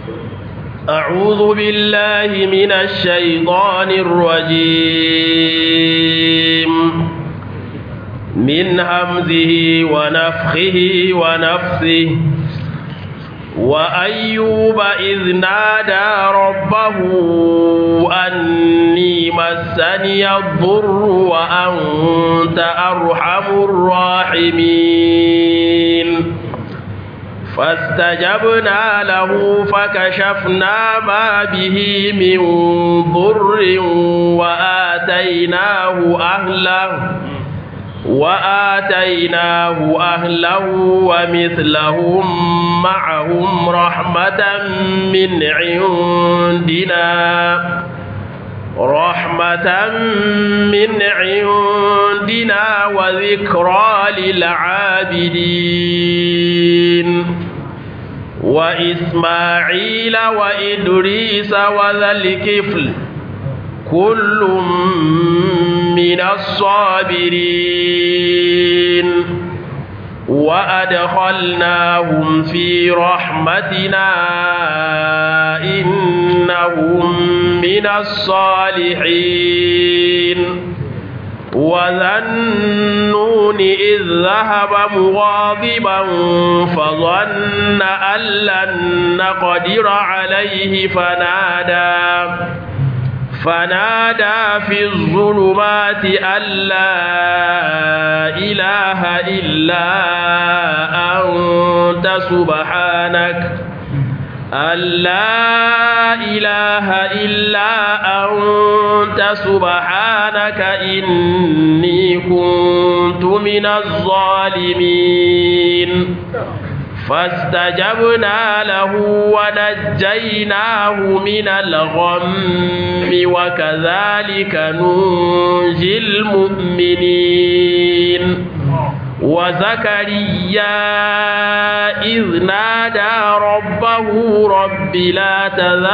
أعوذ بالله من الشيطان الرجيم من همزه ونفخه ونفثه وأيوب إذ نادى ربه أني مسني الضر وأنت أرحم الراحمين فاستجبنا له فكشفنا ما به من ضر وآتيناه أهله ومثلهم معهم رحمة من عندنا وذكرى للعابدين وإسماعيل وإدريس وذا الكفل كل من الصابرين وأدخلناهم في رحمتنا إنهم من الصالحين وذا النون إذ ذهب مغاضبا فظن أن لن نقدر عليه فنادى في الظلمات أن لا إله إلا أنت سبحانك إني كنت من الظالمين فاستجبنا له ونجيناه من الغم وكذلك ننجي المؤمنين وزكريا إذ نادى ربه رب لا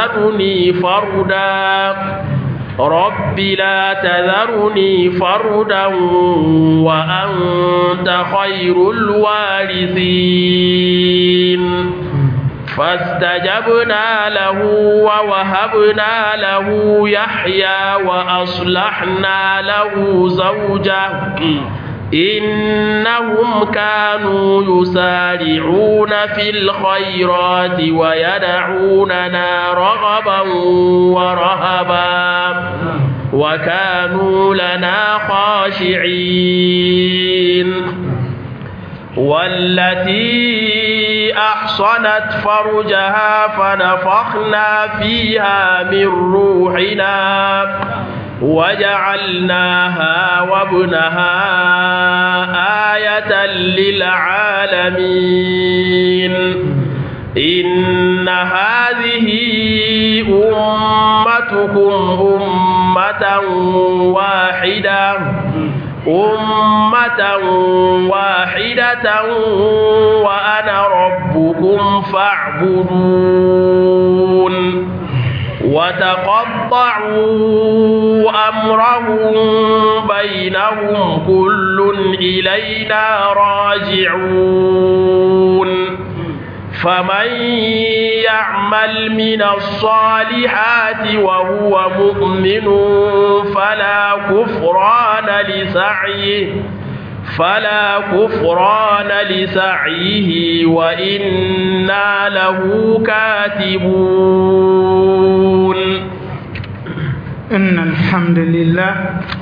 تذرني فردا وأنت خير الوارثين فاستجبنا له ووهبنا له يحيى وأصلحنا له زوجه إنهم كانوا يسارعون في الخيرات ويدعوننا رغبا ورهبا وكانوا لنا خاشعين والتي أحصنت فرجها فنفخنا فيها من روحنا وجعلناها وابنها آية للعالمين إن هذه أمتكم أمة واحدة وأنا ربكم فاعبدون وتقطعوا أمرهم بينهم كل إلينا راجعون فمن يعمل من الصالحات وهو مؤمن فلا كفران لسعيه وإنا له كاتبون. إن الحمد لله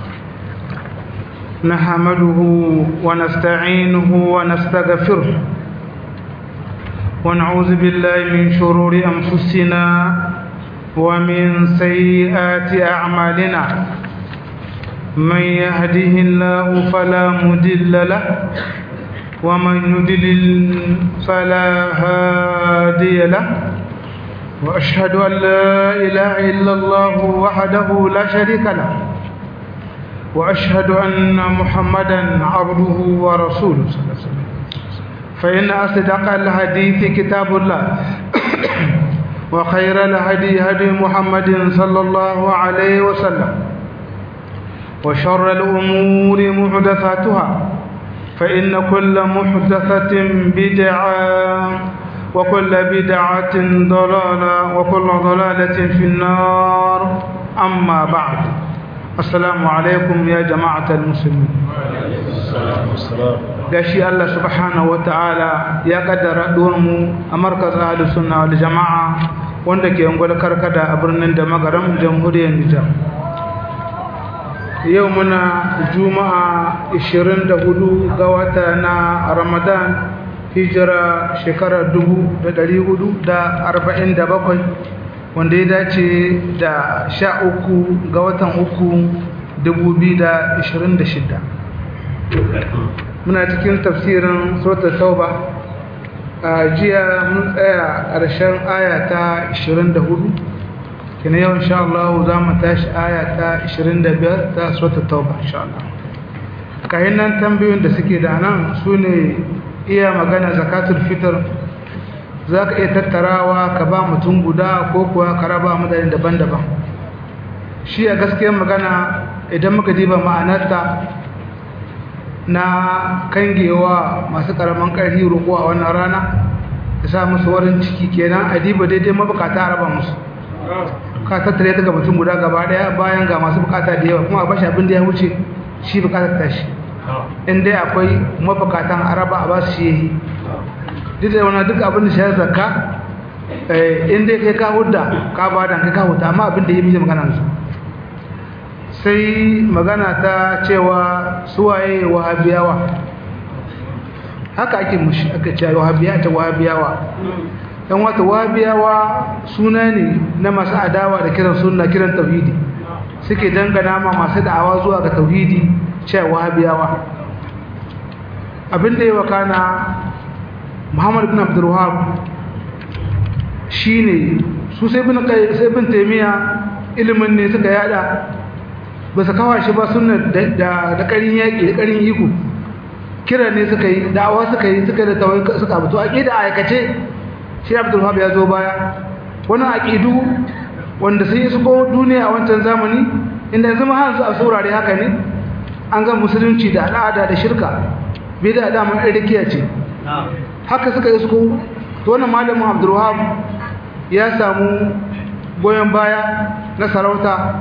نحمده ونستعينه ونستغفره ونعوذ بالله من شرور أنفسنا ومن سيئات أعمالنا من يهده الله فلا مضل له ومن يضلل فلا هادي له وأشهد أن لا إله إلا الله وحده لا شريك له وأشهد أن محمدا عبده ورسوله صلى الله عليه وسلم فإن أصدق الحديث كتاب الله وخير الهدي هدي محمد صلى الله عليه وسلم وشر الأمور محدثاتها فإن كل محدثة بدعة وكل بدعة ضلالة وكل ضلالة في النار أما بعد السلام عليكم يا جماعة المسلمين gashi Allah subhanahu wataala ya kaddara mu a markaz ahlus sunna wal jamaa wanda ke ungwar karkada a birnin da magaram jamhuriyar Nijar yau muna juma'a 24 ga wata na Ramadan hijira shekarar 1447 wanda ya dace da 13 ga watan 3 2026 muna cikin tafsirin suratul tauba a jiya mun tsaya ƙarshen aya ta 24 kina yau insha Allah za mu tashi aya ta 25 ta suratul tauba insha Allah kayan nan tambayoyin da suke da nan sune iya magana zakatul fitr zaka iya tattarawa ka ba mutum guda ko kuwa ka raba mutane daban-daban shi a gaskiyar magana idan muka diba ma'anarta na kangewa masu karaman ƙarfi roƙo a wannan rana da sa musu warin ciki kenan a diba daidai mabukata raba musu ka tattare ta ga mutum guda gaba daya bayan ga masu bukata da yawa kuma a bashi abin da ya wuce shi bukatar tashi in dai akwai mabukatan araba a ba su shi duk da wani duk abin da shi zakka in dai kai ka hudda ka ba dan kai ka hudda amma abin da ya mishi magana su sai magana ta cewa suwaye wahabiyawa haka ake mushi aka ce wahabiyawa dan wata wahabiyawa suna ne na masu adawa da kiran sunna kiran tauhidi suke dangana ma masu da'awa zuwa ga tauhidi cewa wahabiyawa abinda ya wakana Muhammad ibn Abdul Wahhab shine su sai bin Taymiya ilimin ne suka yada ba su kawo shi ba sunna da ƙarin yaƙi da ƙarin iko kira ne suka yi da'awa suka yi da tawai suka abu to aqida aikace shi Abdul Wahhab ya zo baya wannan aqidu wanda sai su ko duniya a wancan zamani inda zama hansu a saurare haka ne an ga musulunci da al'ada da shirka bid'a da mun rikiya ce haka suka yi su ko to wannan malamin Abdul Wahhab ya samu goyen baya na sarauta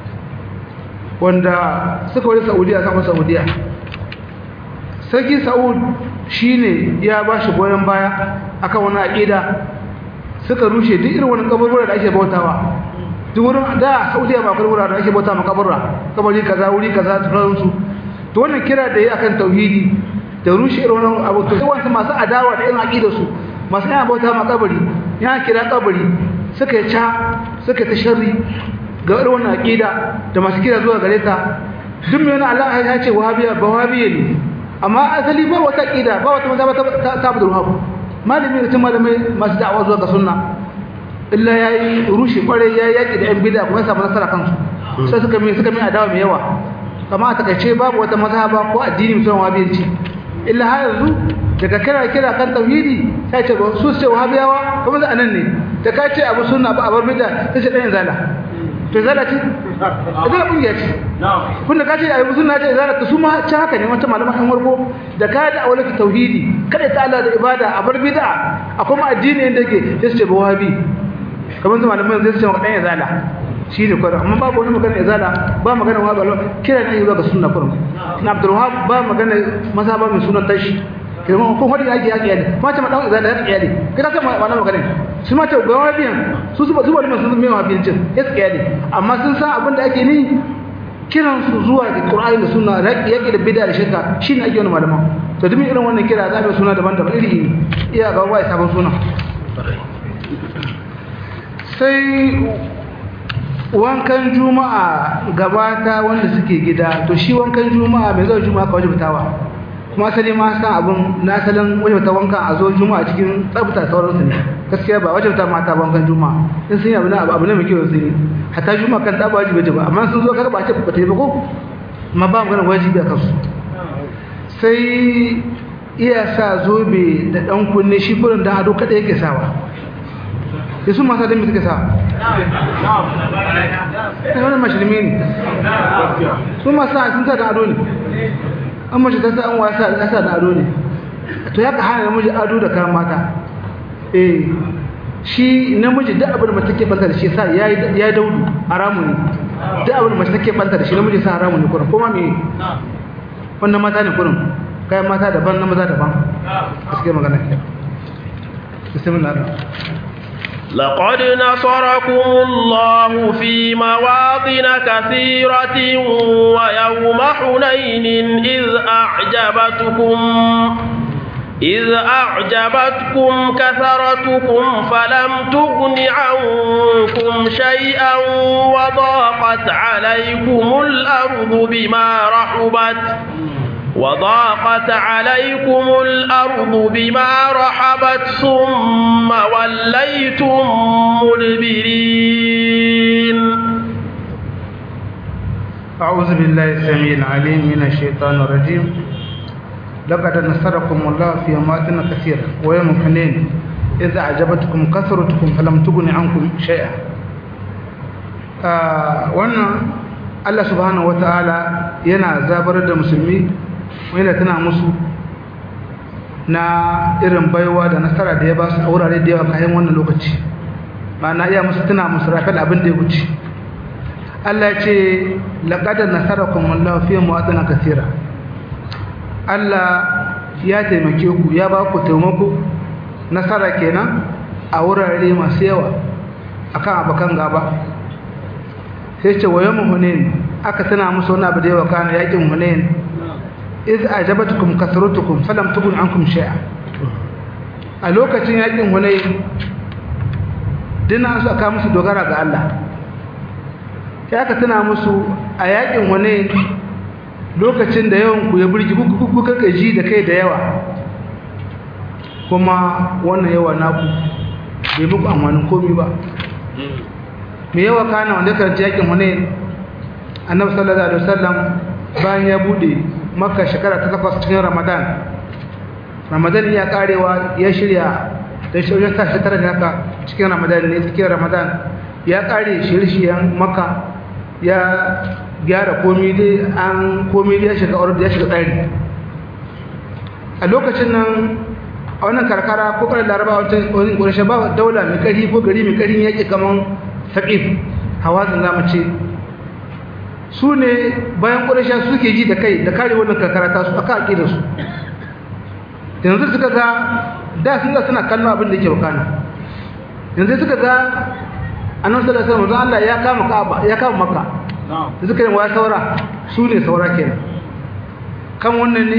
wanda suka wani Saudiya sama Saudiya sarki Saud shine ya bashi goyen baya akan wani aqida suka rushe duk irin wani kaburbura da ake bautawa duk wurin da Saudiya ba kaburbura da ake bauta ma kabari kaza wuri kaza turansu to wannan kira da yi akan tauhidi da rushe irin wannan abu to sai masu adawa da irin aqida su masu yana bauta ma kabari yana kira kabari suka yi suka ta sharri ga irin wannan aqida da masu kira zuwa gare ta duk mai wani Allah ya ce wahabiya ba wahabiya ne amma asali ba wata aqida ba wata mazhaba ta Abdul Wahhab malami da malamai masu da'awa zuwa ga sunna illa yayi rushe kware yayi yaki da yan bid'a kuma samu nasara kansu sai suka mai adawa mai yawa kama ta kace babu wata mazhaba ko addini mutum wahabiyanci illa har yanzu daga kira kan tauhidi sai ce su ce wahabiyawa kuma za anan ne da ka ce abu sunna ba abar bid'a sai ce dan zala to zala ce idan kungiya ce kun da ka ce abu sunna ce zala to su ma ci haka ne wata malama an warko da ka da awalatu tauhidi kada ta Allah da ibada abar bid'a akwai ma addini inda yake sai ce ba wahabi kamar su malaman zai ce dan zala shi ne kwarar amma babu wani magana izala ba magana wa balo kira ne zuwa ga sunna kurum na Abdul Wahhab ba magana mazhaba mai sunan tashi kuma ko hadi yake yade ma ta madan izala yake yade kada sai wannan magana su ma ta gawa biyan su zuba da sun mai wabiyan cin yake yade amma sun san abin da ake ni kiran su zuwa ga Qur'ani da sunna yake da bid'a da shirka shine ake wannan malaman to duk irin wannan kira za mu suna daban-daban iri iya ga wai sabon suna sai wankan juma'a gabata wanda suke gida to shi wankan juma'a mai zuwa juma'a ka wajibtawa kuma asali ma san abun na asalin wajibta wankan a zo juma'a cikin tsabta sauransu ne gaskiya ba wajibta mata wankan juma'a in sun yi abu ne mai kyau sun yi hatta juma'a kan ta ba wajibi ba amma sun zo kaga ba ce ba ta yi ba ko amma ba magana wajibi a kansu sai iya sa zobe da dan kunne shi kullun da ado kada yake sawa yasu masa da me suke sawa wannan mashirmi ne su masa sun sa da ado ne an mace ta sa an wasa da da ado ne to ya ka hana namiji ado da kayan mata shi namiji duk abin da mace take banta da shi sa ya daudu haramu ne duk abin da mace take banta da shi namiji sa haramu ne kurin kuma me wannan mata ne kurin kai mata daban na maza daban gaskiya magana ke bismillah لقد نصركم الله في مواطن كثيرة ويوم حنين إذ أعجبتكم كثرتكم فلم تغن عنكم شيئا وضاقت عليكم الأرض بما رحبت ثم وليتم مدبرين. أعوذ بالله السميع العليم من الشيطان الرجيم. لقد نصركم الله في مواطن كثيرة ويوم حنين إذ أعجبتكم كثرتكم فلم تغن عنكم شيئا. wannan Allah subhanahu wataala yana zabar da musulmi wanda tana musu na irin baiwa da nasara da ya ba su a wurare da yawa kayan wannan lokaci ma'ana iya musu tana musu rafal abin da ya wuce Allah ya ce laqad nasarakum Allahu fi mawatin kathira Allah ya taimake ku ya ba ku taimako nasara kenan a wurare masu yawa akan abakan gaba sai ce wa yawm hunain aka tana musu wani abu da yawa kana yakin hunain iz ajabatukum kasratukum falam tughn ankum shay'a a lokacin yakin hunain dina su aka musu dogara ga Allah sai aka tana musu a yakin hunain lokacin da yawan ku ya burgi ku kakaji da kai da yawa kuma wannan yawa naku bai muku amfanin komai ba me yawa kana wanda karanta yakin hunain annabi sallallahu alaihi wasallam bayan ya bude makka shekara ta 8 cikin ramadan ya karewa ya shirya da shirin ta tara da haka cikin ramadan ne cikin ramadan ya kare shirye-shiryen makka ya gyara komai dai ya shiga order ya shiga tsari a lokacin nan a wannan karkara ko karin laraba wajen ƙunshe ba daula mai ƙari ko gari mai ƙarin yaƙi kamar saƙif hawazin zamu ce su ne bayan ƙunshe suke ji da kai da kare wannan karkara ta su aka haƙi da su yanzu suka ga da sun ga suna kallon abin da ke bukana yanzu suka ga annan sallallahu alaihi wasallam Allah ya kama Ka'aba ya kama Makka da suka yi wa saura su ne saura kenan kan wannan ne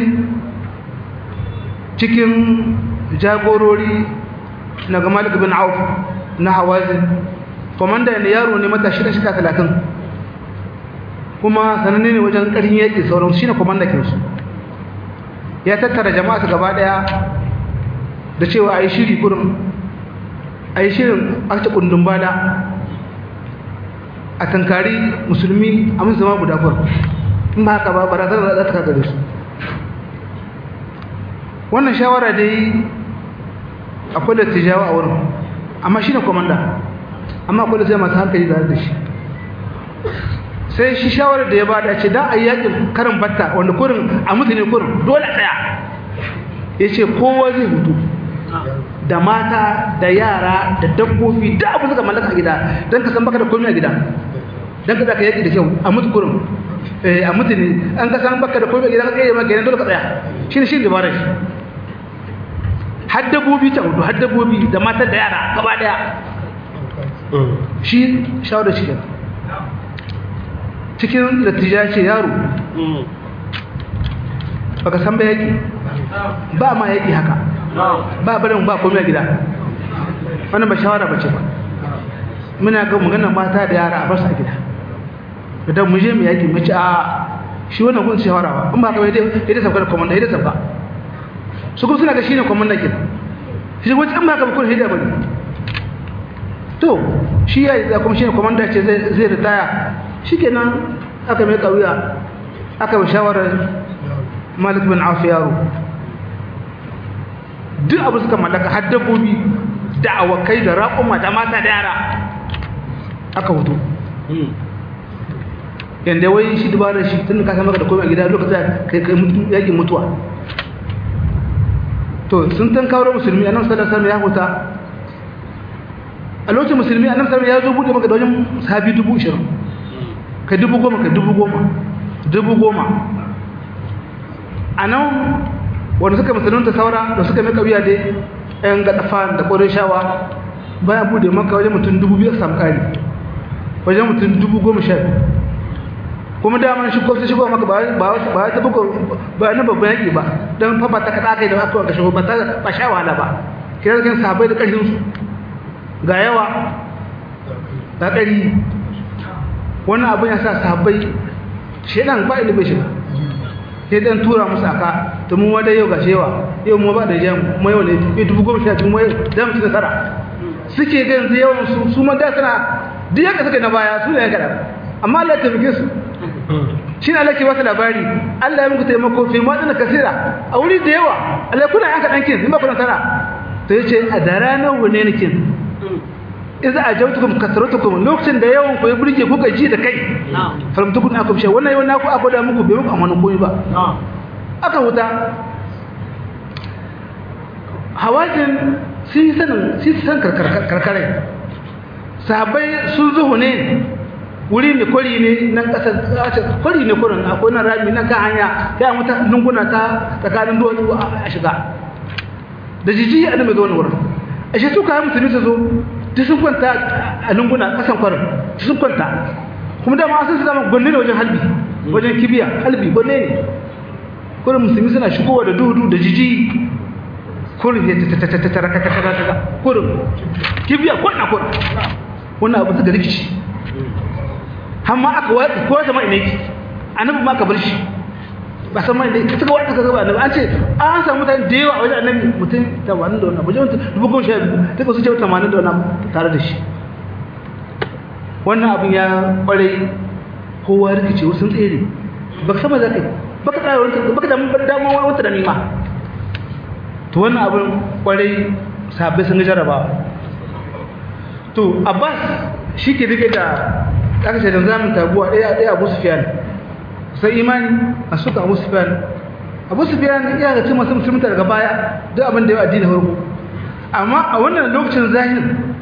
cikin jagorori na ga Malik bin Auf na Hawazin komanda ne yaro ne matashi da shika 30 kuma sananne ne wajen karin yaki sauran shine komanda kinsu ya tattara jama'a su gaba daya da cewa ayi shiri kurin ayi shirin aka kundin bada a tankari musulmi a musu zama guda kwar in ba haka ba barazan da za ta kaga su wannan shawara dai akwai da tijawa a wurin amma shi ne komanda amma akwai da sai masu hankali da shi sai shi shawarar da ya bada ce dan a yakin karin batta wanda kurin a mutu ne kurin dole tsaya ya ce kowa zai hutu da mata da yara da dabbobi da abu suka mallaka a gida don ka san baka da komai a gida don ka zaka yaki da kyau a mutu kurin a mutu ne an ka san baka da komai a gida ka kai maka dole ka tsaya shi ne shi dabarar shi har dabbobi ta hudu har dabbobi da mata da yara gaba daya shi shawarar shi kenan cikin dattija ce yaro baka san ba yaki ba ma yaki haka ba barin ba komai a gida wannan ba shawara bace ba muna ga maganar mata da yara a bar su a gida idan mu je mu yaki mu ci a shi wannan kun shawara ba in ba ka dai sabka da komanda dai sabka su kuma suna ga shine komanda kin shi wacce in ba ka ba kun hida bane to shi ya da kuma shine komanda ce zai ritaya shikenan aka mai kauya aka bi shawarar Malik bin Auf yaro duk abu suka mallaka har dabbobi da awakai da raƙuma da mata da yara aka hutu yanda wai shi dubarar shi tun ka maka da komai a gida lokacin kai yakin mutuwa to sun tan kawo musulmi annabi sallallahu alaihi wasallam ya huta a lokacin musulmi annabi sallallahu ya zo bude maka da wajen sahabi 20,000 ka 10,000 ka 10,000 anan wanda suka musulunta saura da suka mai kabiya dai ɗan gadafan da ƙorishawa bayan bude maka wajen mutum 2,000 samu ƙari wajen mutum 10,000 kuma daman shigo maka ba ta buko ba na babban yaƙi ba don fafa ta kaɗa kai da aka wanka shigo ba sha wahala ba kira kan sabai da ƙarfinsu ga yawa ba ƙari wannan abin ya sa sabai shaidan ba ilimin shiga sai dan tura musu aka to mun wada yau gashi yau mu ba da jam mu yau ne 10,000 mu yau zamu ci nasara suke ga yanzu yawan su ma da sana duk yaka suka na baya su ne ya kada amma Allah ya tabbike su shi ne Allah ke wata labari Allah ya muku taimako fi madana kasira a wuri da yawa Allah kuna yanka dankin in ba ku nasara to yace a daranan wane ne kin idza ajawtukum kasratukum lokacin da yawan ku ya burge ku gaji da kai falam tukun akum shay wannan yawan naku akoda muku bai muku amana koyi ba aka huta hawajin sun san karkare sahabbai sun zuhu ne wuri ne kwari ne nan kasar kwari ne kurin akwai nan rami nan kan hanya sai an wata lunguna ta tsakanin duwatsu a shiga da jiji a da mai ga wani wurin a shi suka yi musulmi su zo ta sun kwanta a lunguna kasan kwarin ta sun kwanta kuma dama sun su zama gwanne ne wajen halbi wajen kibiya halbi gwanne ne kurin musulmi suna shigowa da dudu da jiji kurin ya ta kurin kibiya kwanna kurin wannan abu suka rikici hamma aka watsa ko zama ina yake annabi ma ka bar shi ba san mai da suka watsa kaga annabi an ce an samu mutane da yawa a wajen annabi mutum 80 da wannan wajen dubu goma sha biyu duka su ce 80 da wannan tare da shi wannan abin ya kware kowa rikice wasu sun tsere baka sama zakai baka tsaya wani baka damu wata da nima to wannan abin kware sahabbai sun jarraba to Abbas shi ke rike da aka ce da zamun taguwa ɗaya Abu Sufyan sai imani a suka Abu Sufyan ya ga cin masu musulunta daga baya duk abin da ya addini farko amma a wannan lokacin zahir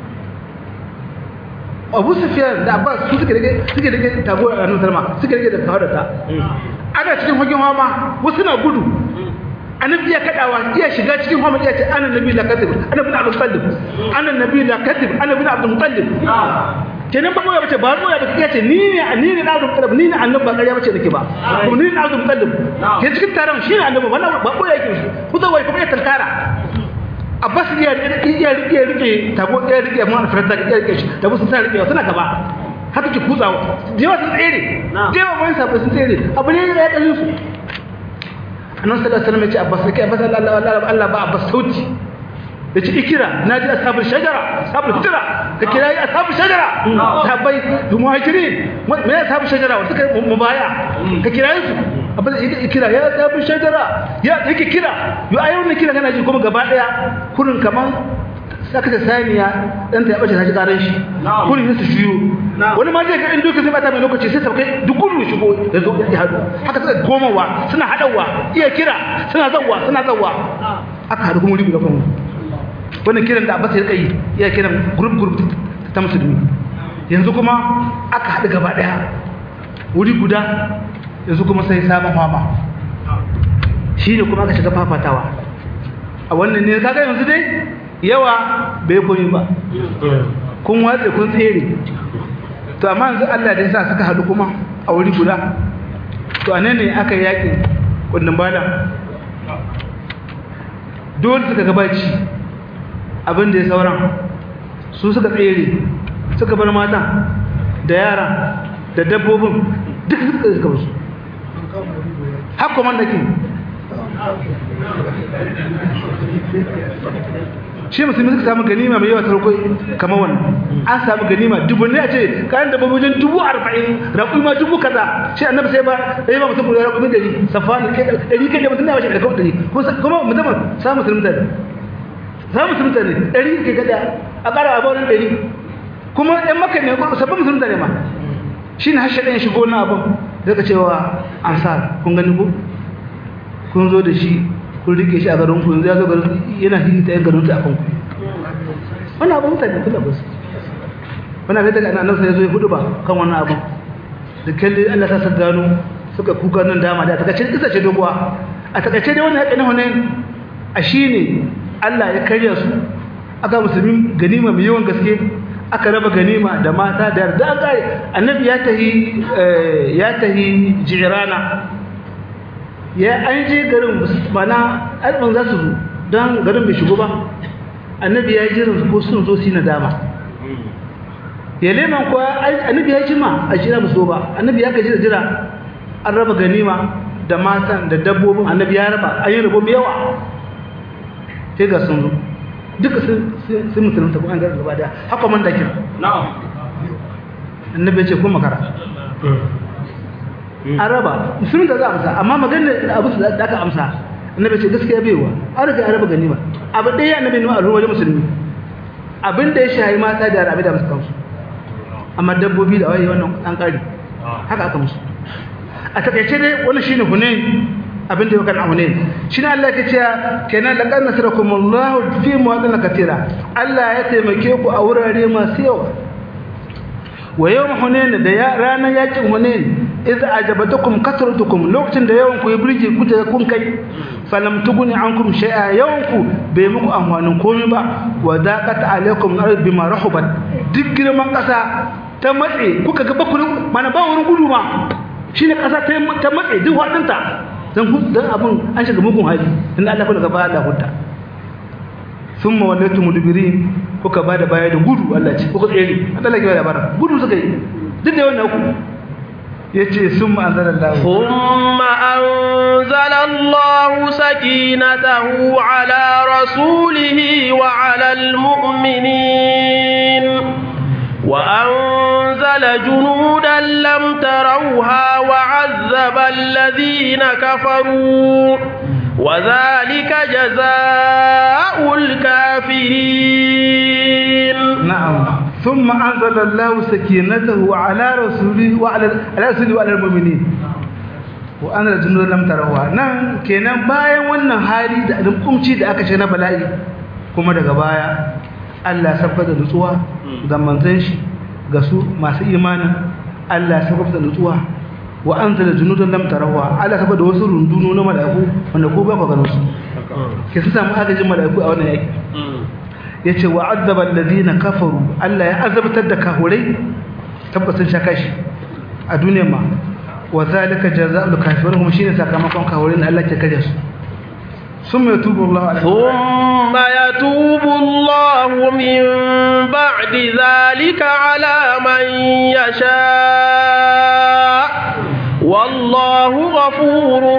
Abu Sufyan da Abbas su suke rike taguwa a ranar salma suke rike da kawarata ana cikin hagin hama wasu na gudu annabi ya kadawa iya shiga cikin hama iya ce ana nabi la kadib ana bin Abdul Muttalib ana nabi la kadib ana bin Abdul Muttalib kenan ba ya bace ba ya bace yace ni ne da Abdul Muttalib ni ne annabi ba ƙarya bace nake ba kuma ni ne Abdul Muttalib ke cikin taron shi ne annabi wannan ba ko yake shi ku zo wai kuma ya tankara Abbas ya rike tabo ya rike mu an farta ya rike shi tabo sun sa rike suna gaba haka ki kutsawa jewa sun tsere jewa mai sabu sun tsere abu ne ya kashin su annabi sallallahu alaihi wasallam ya ce Abbas kai Abbas Allah ba Abbas sauti yace ikira naji ashabul shajara ashabul fitra ka kira yi ashabul shajara sahabbai da muhajirin me ashabul shajara wanda suka mubaya ka kira su abin ikira ya ashabul shajara ya yake kira yo ayyun kira kana ji kuma gaba daya kurin kaman saka ta saniya dan ta bace ta ji karan shi kurin su shiyo wani ma zai ga in duka sai bata mai lokaci sai saukai duk gudu shigo ya zo ya hadu haka suka komawa suna hadawa iya kira suna zawwa aka hadu kuma ribu da kuma wannan kiran da Abbas ya kai ya kiran group ta musulmi yanzu kuma aka haɗu gaba ɗaya wuri guda yanzu kuma sai sabon fama shi ne kuma aka shiga fafatawa a wannan ne kaga yanzu dai yawa bai koyi ba kun watsa kun tsere to amma yanzu Allah da yasa suka haɗu kuma a wuri guda to anan ne aka yaƙi kundin bada dole suka gabaci abin da ya sauran su suka tsere suka bar mata da yara da dabbobin duk suka basu har komandakin shi musulmi suka samu ganima mai yawa tarko kamar wannan an samu ganima dubu ne a ce kayan dabbobin 40,000 raƙumi ma 1000 kaza shi annabi sai ba sai ba mutum da raƙumi 100 safani kai 100 kai da mutum da ba shi da kawai 100 kuma mutum samu musulmi za mu sun mutane 100 ke gada a ƙara abuwan 100 kuma ɗan maka ne sabbin musulun mutane ma shi ne hashe ɗan shigo na abin daga cewa ansar kun gani ku kun zo da shi kun rike shi a garin ku yanzu ya zo garin yana hita yan garin ta a kanku wannan abin mutane kula ba su wannan bai daga annabi sai ya zo ya hudu ba kan wannan abu da kalle Allah ta gano suka kuka nan dama da takaice kisa ce doguwa a takaice dai wannan yaƙi na Hunain a shine Allah ya karya su aka musulmi ganima mai yawan gaske aka raba ganima da mata da yarda an kare annabi ya tahi Jirana ya an je garin mana alban za su zo don garin bai shigo ba annabi ya jiran su ko sun zo su na dama ya leman kuwa annabi ya jima a jira musu ba annabi ya gaji da jira an raba ganima da matan da dabbobin annabi ya raba an yi rabo mai yawa sai ga sun zo duka sun musulunta ko an gara gaba da haka man da kira annabi ya ce kuma makara an raba musulun da za a amsa amma maganar abu da aka amsa annabi ce gaskiya baiwa an riga an raba ganima abu ɗaya annabi nuna al'umma wajen musulmi abin da ya shahi mata da rabi da musu kansu amma dabbobi da waye wannan an ƙari haka aka musu a takaice dai wannan shine Hunain abin da ya kan Hunain shine Allah ya ce kenan laqad nasarakumullahu fi mawadin katira Allah ya taimake ku a wurare masu yawa wa yawm Hunain da ranar yakin Hunain idza ajabatukum kasratukum lokacin da yawan ku ya burge ku da kun kai falam tuguni ankum shay'a yawan ku bai muku amfanin komai ba wa daqat alaykum al bima rahabat duk girman kasa ta matse kuka ga bakuru mana ba wurin gudu ma shine kasa ta matse duk wadinta dan abun an shiga mugun hali inda Allah kullu gaba Allah hudda thumma wallaytum mudbirin kuka bada baya da gudu Allah ce kuka tsere Allah ya bada gudu suka yi duk da wannan ku yace summa anzalallahu sakinatahu ala rasulihi wa ala almu'minin wa anzala junudan lam tarawha wa 'azzaba alladhina kafaru wa dhalika jazaa'ul kafirin na'am ثم أنزل الله سكينته على رسوله وعلى المؤمنين وأنزل جنودا لم تروها nan kenan bayan wannan hali da alƙumci da aka ce na bala'i kuma daga baya Allah ya sabbata nutsuwa ga manzon shi ga su masu imanin Allah ya sabbata nutsuwa wa anzala junudan lam tarawha Allah ya sabbata wasu runduno na mala'iku wanda ko ba ku ganin su ke su samu agajin mala'iku a wannan yaki yace wa azaba alladhina kafaru Allah ya azabtar da kafirai tabbatin shakashi a duniyar ma wa zalika jazaa'ul kafirin kuma shine sakamakon kafirin da Allah ke kaje su summa yatubu Allah min ba'di zalika ala man yasha wallahu ghafurur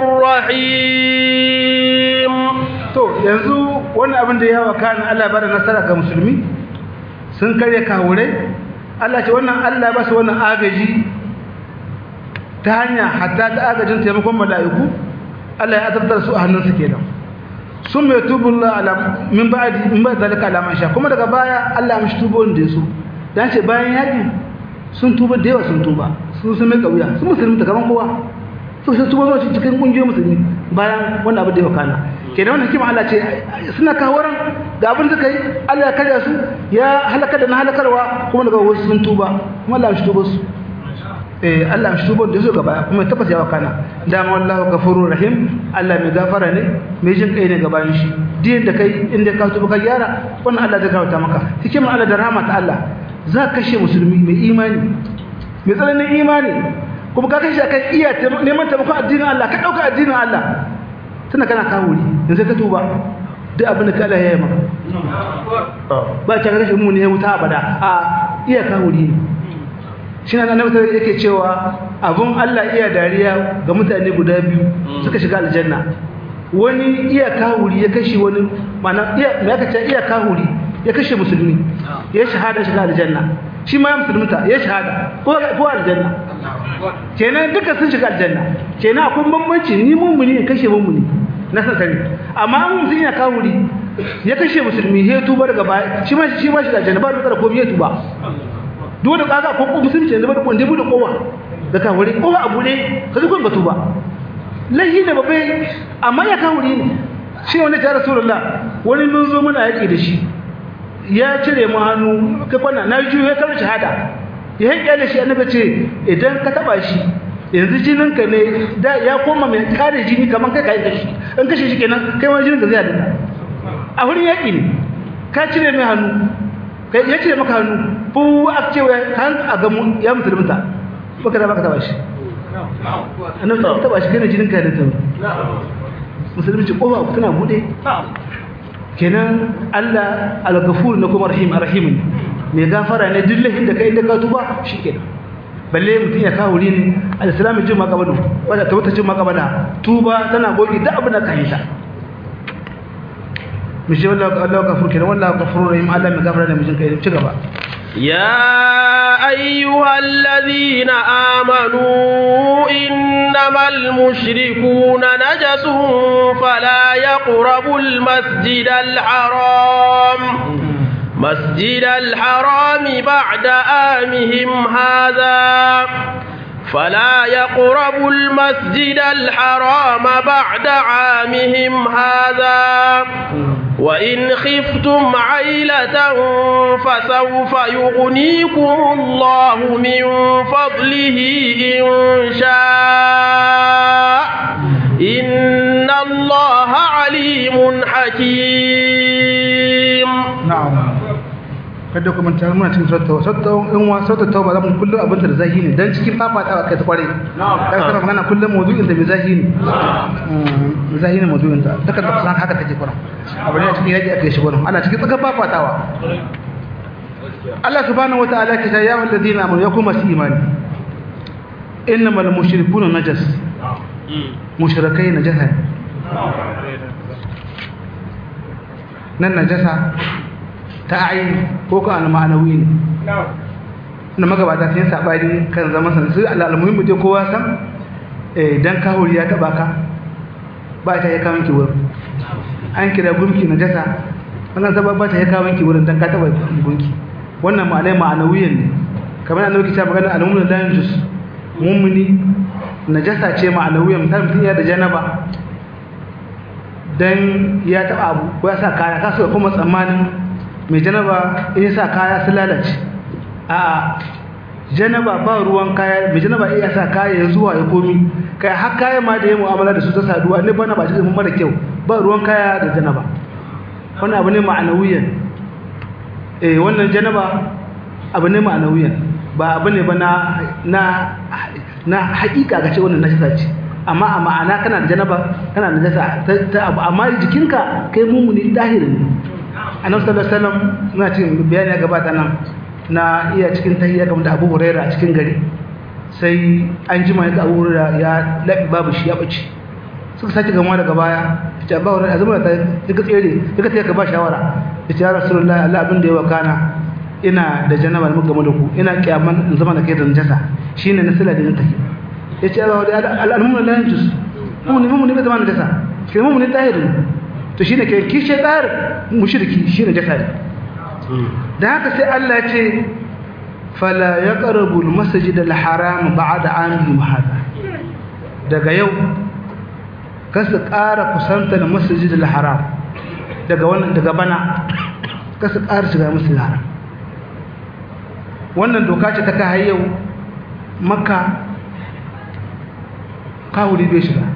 rahim to yanzu wannan abin da ya wakana Allah bada nasara ga musulmi sun kare kawurai Allah ce wannan Allah ba su wannan agaji ta hanya hatta ta agajin taimakon mala'iku Allah ya azabtar su a hannunsu kenan sun mai tubullah ala min ba'di zalika ala man sha kuma daga baya Allah ya mishi tubo da yaso dan ce bayan yaki sun tuba da yawa sun tuba sun mai kauya sun musulmi ta gaban kowa sun tuba zuwa cikin kungiyoyin musulmi bayan wannan abin da ya wakana kenan wannan hikima Allah ce suna kawaran ga abin da kai Allah ya karya su ya halaka da na halakarwa kuma daga wasu sun tuba kuma Allah ya tuba su Allah ya tuba da su gaba kuma tabbas ya wakana dama wallahu ghafurur rahim Allah mai gafara ne mai jin kai ne gaban shi din da kai inda ka tuba ka gyara wannan Allah zai kawo maka hikima Allah da rahmat Allah za ka kashe musulmi mai imani mai tsananin imani kuma ka kashe akan iya neman taimakon addinin Allah ka dauka addinin Allah tana kana kawuri yanzu ka tuba duk abin da ka Allah ya yi maka ba ta kashe mu ne wuta abada a iya kawuri shi na annabi yake cewa abun Allah iya dariya ga mutane guda biyu suka shiga aljanna wani iya kawuri ya kashe wani mana iya me aka ce iya kawuri ya kashe musulmi ya shahada shiga aljanna shi ma ya musulunta ya shahada ko aljanna kenan duka sun shiga aljanna kenan akwai bambanci ni mummuni ya kashe mummuni na san sani amma an mutum ya kawuri ya kashe musulmi ya tuba daga baya shi ma shiga aljanna ba da komai ya tuba dole kaga ko musulunci ne ba da konde bude kowa da kawuri kowa abu ne ka zo ka tuba lahi da babai amma ya kawuri ne shi wani ta rasulullah wani mun zo muna yaki da shi ya cire mu hannu kai kwana na juyo kar shahada ya hanke shi annabi ce idan ka taba shi yanzu jininka ne da ya koma mai kare jini kaman kai kai kashi in kashe shi kenan kai wani jinin ka zai hada a wurin yaki ne ka cire mai hannu kai ya cire maka hannu fu a cewa kan a ga ya musulunta baka da baka taba shi annabi ta taba shi kana jinin ka da tawo musulunci kofa tana bude kenan Allah al-ghafur na kuma rahim arrahim mai gafara ne dillahin da kai da ka tuba shikenan balle mutun ya kawo ne al-islamu jin makabado wanda tawata jin makabada tuba tana goge duk abin da ka yi ta mishi wallahi Allah ghafur kenan wallahi ghafurur rahim Allah mai gafara ne mijin kai ci gaba يا أيها الذين آمنوا إنما المشركون نجس فلا يقربوا المسجد الحرام بعد آمهم هذا فلا يقربوا المسجد الحرام بعد عامهم هذا وإن خفتم عيلة فسوف يغنيكم الله من فضله إن شاء إن الله عليم حكيم. نعم. kada kuma ta muna cikin sautar in wa sautar tauba zamu kullum abin da zahi ne dan cikin fafatawa kai ta kware dan kana magana kullum mawdu'in da zahi ne mawdu'in ta daga da san haka take kwara abin da cikin yaki ake shi gurin ana cikin tsaka fafatawa Allah subhanahu wataala ke ta ya walladina amanu yakum masu imani innamal mushrikuna najas mushrikai najasa nan najasa ta ayi ko ka al-ma'anawi ne na magabata sun sabani kan zaman san sai al-muhimmi dai kowa san dan kahuri ya taba ka ba ta ya kawo ki wurin an kira gumki najasa wannan sababa ta ya kawo ki wurin dan ka taba gunki wannan ma'anawiyan ne kamar annabi ke magana al-mu'minu la yanjus mu'mini najasa ce ma'anawiyan mutum ya da janaba dan ya taba abu ko ya sa kaya kaso kuma tsammanin mai janaba in sa kaya su lalace a janaba ba ruwan kaya mai janaba iya sa kaya ya zuwa ya komi kai har kaya ma da ya mu'amala da su ta saduwa ne bana ba shi mun mara kyau ba ruwan kaya da janaba wannan abu ne ma'anawiyan wannan janaba abu ne ma'anawiyan ba abu ne ba na haƙiƙa ga ce wannan najasa ce amma a ma'ana kana da janaba kana da najasa ta abu amma jikinka kai mumuni dahirin ne annabi sallallahu alaihi wasallam muna cikin bayani ya gabata nan na iya cikin tahiyya kamar da Abu Hurairah a cikin gari sai an jima ya Abu Hurairah ya labi babu shi ya bace suka saki gama daga baya ya Abu Hurairah azuma ta duka tsere duka ta ka ba shawara yace ya Rasulullahi Allah abin da ya wakana ina da janaba mun gama da ku ina kiyaman in zama da kai da najasa shine na sala da yin take yace al-almu'minu la yanjus mun ne bai zama najasa sai mun ne tahirin to shine ke kishe tsar mushriki shine jafari dan haka sai Allah ya ce fala yaqrabu al-masjid al-haram ba'da amihim hada daga yau kasu ƙara kusanta da masjid al-haram daga wannan daga bana kasu ƙara shiga masjid al-haram wannan doka ce ta kai yau makka kawuri bai shiga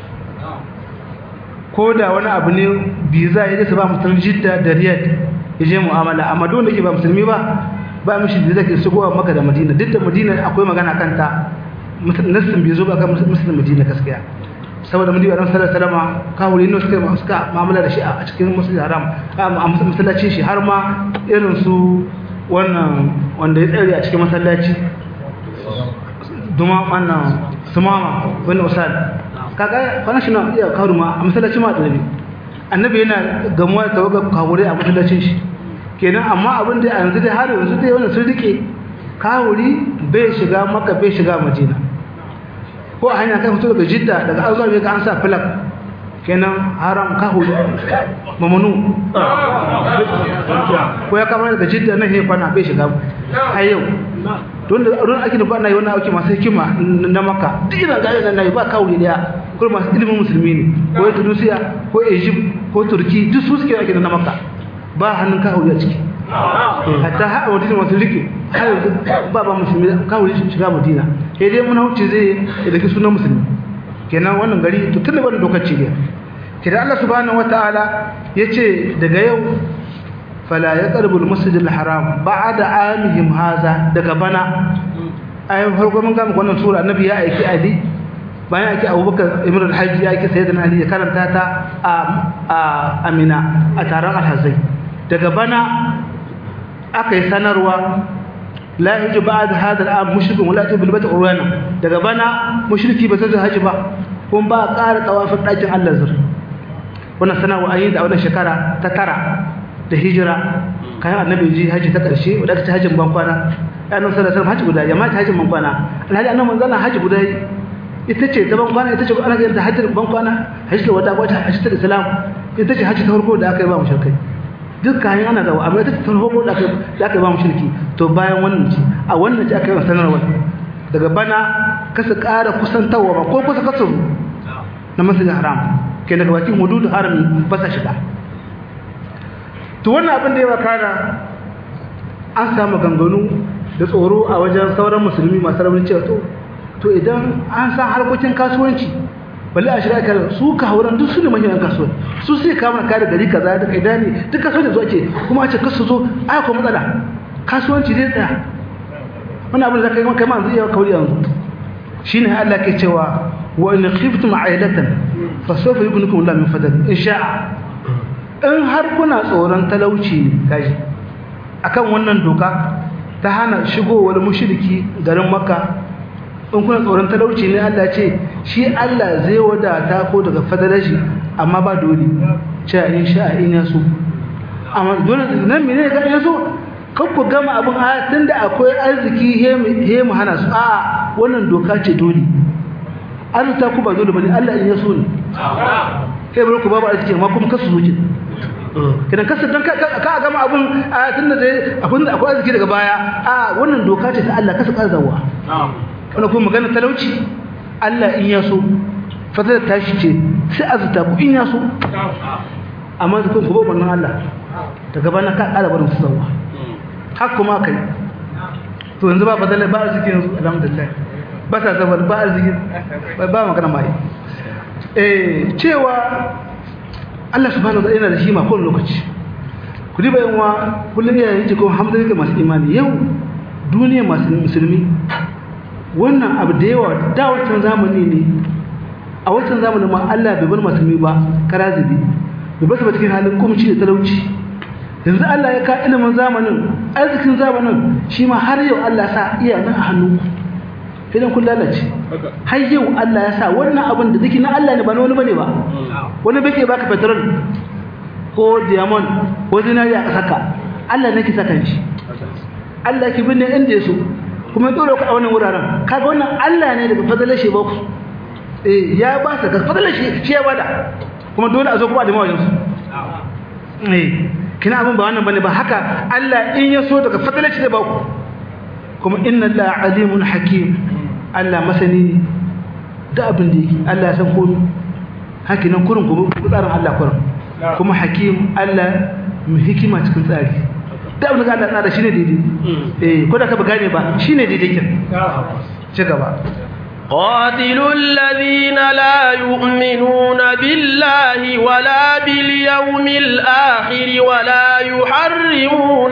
ko da wani abu ne biza ya su ba mutum jidda da riyad ya je mu'amala amma dole ke ba musulmi ba mishi biza ke shigo a maka da madina duk da madina akwai magana kanta nassin bai zo ba kan musulmin madina gaskiya saboda madina ran sallallahu alaihi wasallam kawuri ne suka mu'amala da shi a cikin musulmi haram a masallacin shi har ma irin su wannan wanda ya tsare a cikin masallaci duma wannan sumama wani usal kaga kwanan shi na iya kawo ma a masallacin ma ɗanabi annabi yana gamuwa da tawagar kawure a masallacin shi kenan amma abin da yanzu dai har yanzu dai wannan sun rike kawuri bai shiga maka bai shiga madina ko a hanya kai fito daga jidda daga azuwa bai ga an sa filak kenan haram kawuri mamanu ko ya kama daga jidda na hefana bai shiga har yau don da ruwan ake da ba na yi wani auki masu hikima na maka duk irin gari na yi ba kawuri daya kuma masu ilimin musulmi ne ko ya tunisiya ko egypt ko turki duk su suke ake da na maka ba hannun kawuri a ciki hatta haɗa madina masu rike har yanzu ba musulmi kawai shiga madina sai dai muna wuce zai dake sunan musulmi kenan wannan gari to tunda wannan dokar ce ne kenan Allah subhanahu wataala yace daga yau fala yaqrabul masjidil haram ba'da amihim haza daga bana ayin farko mun ga muku wannan sura annabi ya aiki Ali bayan aiki Abubakar ibn al-Hajj ya aiki sayyidina Ali ya karanta ta a Amina a taron Al-Hazai daga bana aka yi sanarwa la hajju ba'da hada al-am mushrikun wala bil bayt urwana daga bana mushriki ba zai haji ba kun ba ƙara tawafin ɗakin Allah zur wannan sanarwa ayi da wannan shekara ta tara da hijira kayan annabi ji haji ta ƙarshe wadda ta hajjin bankwana annabi sallallahu alaihi wasallam haji guda ya mata hajjin bankwana alhaji annabi manzo Allah haji guda ita ce ta bankwana ita ce ana ga da hajjin bankwana haji da wata wata haji ta Islam ita ce haji ta farko da aka yi ba mushrikai duk kayan ana da amma ita ce ta farko da aka yi ba mushriki to bayan wannan ce a wannan ce aka yi sanarwa daga bana kasa ƙara kusantawa ba ko kusa kasu na masjidil haram ke daga bakin hudud harami ba sa shiga to wannan abin da ya wakana an samu ganganu da tsoro a wajen sauran musulmi masu rauni cewa to idan an san harkokin kasuwanci balle a shiga kare su ka hauran duk su ne manyan kasuwanci su sai kama kare gari kaza da kaida ne duk kasuwanci zo ake kuma a ce kasu zo ai ko matsala kasuwanci zai tsaya wannan abin da kai kai ma zai iya kauri yanzu shine Allah ke cewa wa in khiftum ailatan fa sawfa yughnikum Allah min fadli in sha'a in har kuna tsoron talauci kaji akan wannan doka ta hana shigowar mushriki garin Makka in kuna tsoron talauci ne Allah ce shi Allah zai wadata ko daga fadalar shi amma ba dole cewa insha in ya so amma dole nan mene ga ya so kan ku gama abin a tunda akwai arziki he mu hana su a wannan doka ce dole arzuta ku ba dole bane Allah in ya so ne kai bari ku babu arziki amma kuma kasu zuci kidan kasar dan ka gama abun a tunda dai abun da akwai arziki daga baya a wannan doka ce ta Allah kasa karzawa wannan kuma magana talauci Allah in ya so fadar tashi ce sai azuta ku in ya so amma zakon ku ba wannan Allah daga bana ka kara barin su zawa har kuma kai to yanzu ba fadala ba arziki yanzu alhamdulillah ba ta zabar ba arziki ba magana mai cewa Allah subhanahu wa ta'ala yana da shi ma kowane lokaci ku diba yanwa kullum yayin ji ko hamdani ga masu imani yau duniya masu musulmi wannan abu da yawa da wancan zamani ne a wancan zamanin ma Allah bai bar musulmi ba karazibi bai basu ba cikin halin kumci da talauci yanzu Allah ya ka ilimin zamanin arzikin zamanin shi ma har yau Allah sa iya nan a hannunku idan kun lalace har yau Allah ya sa wannan abin da ziki na Allah ne ba na wani bane ba wani bai ke baka petrol ko diamond ko zinari a saka Allah ne ke saka shi Allah ke binne inda ya so kuma dole ku a wannan wuraren kaga wannan Allah ne daga fadalar shi ba ku ya ba sa ka fadalar shi ya bada kuma dole a zo kuma da mawajin su kina abin ba wannan bane ba haka Allah in ya so daga fadalar shi da ba ku kuma inna Allah alimun hakim Allah masani da abin da yake Allah ya san komai hakinan kurin ku tsarin Allah kurin kuma hakim Allah mu hikima cikin tsari da abin da Allah tsara shine daidai ko da ka ba gane ba shine daidai kin ci gaba قاتلوا الذين لا يؤمنون بالله ولا باليوم الآخر ولا يحرمون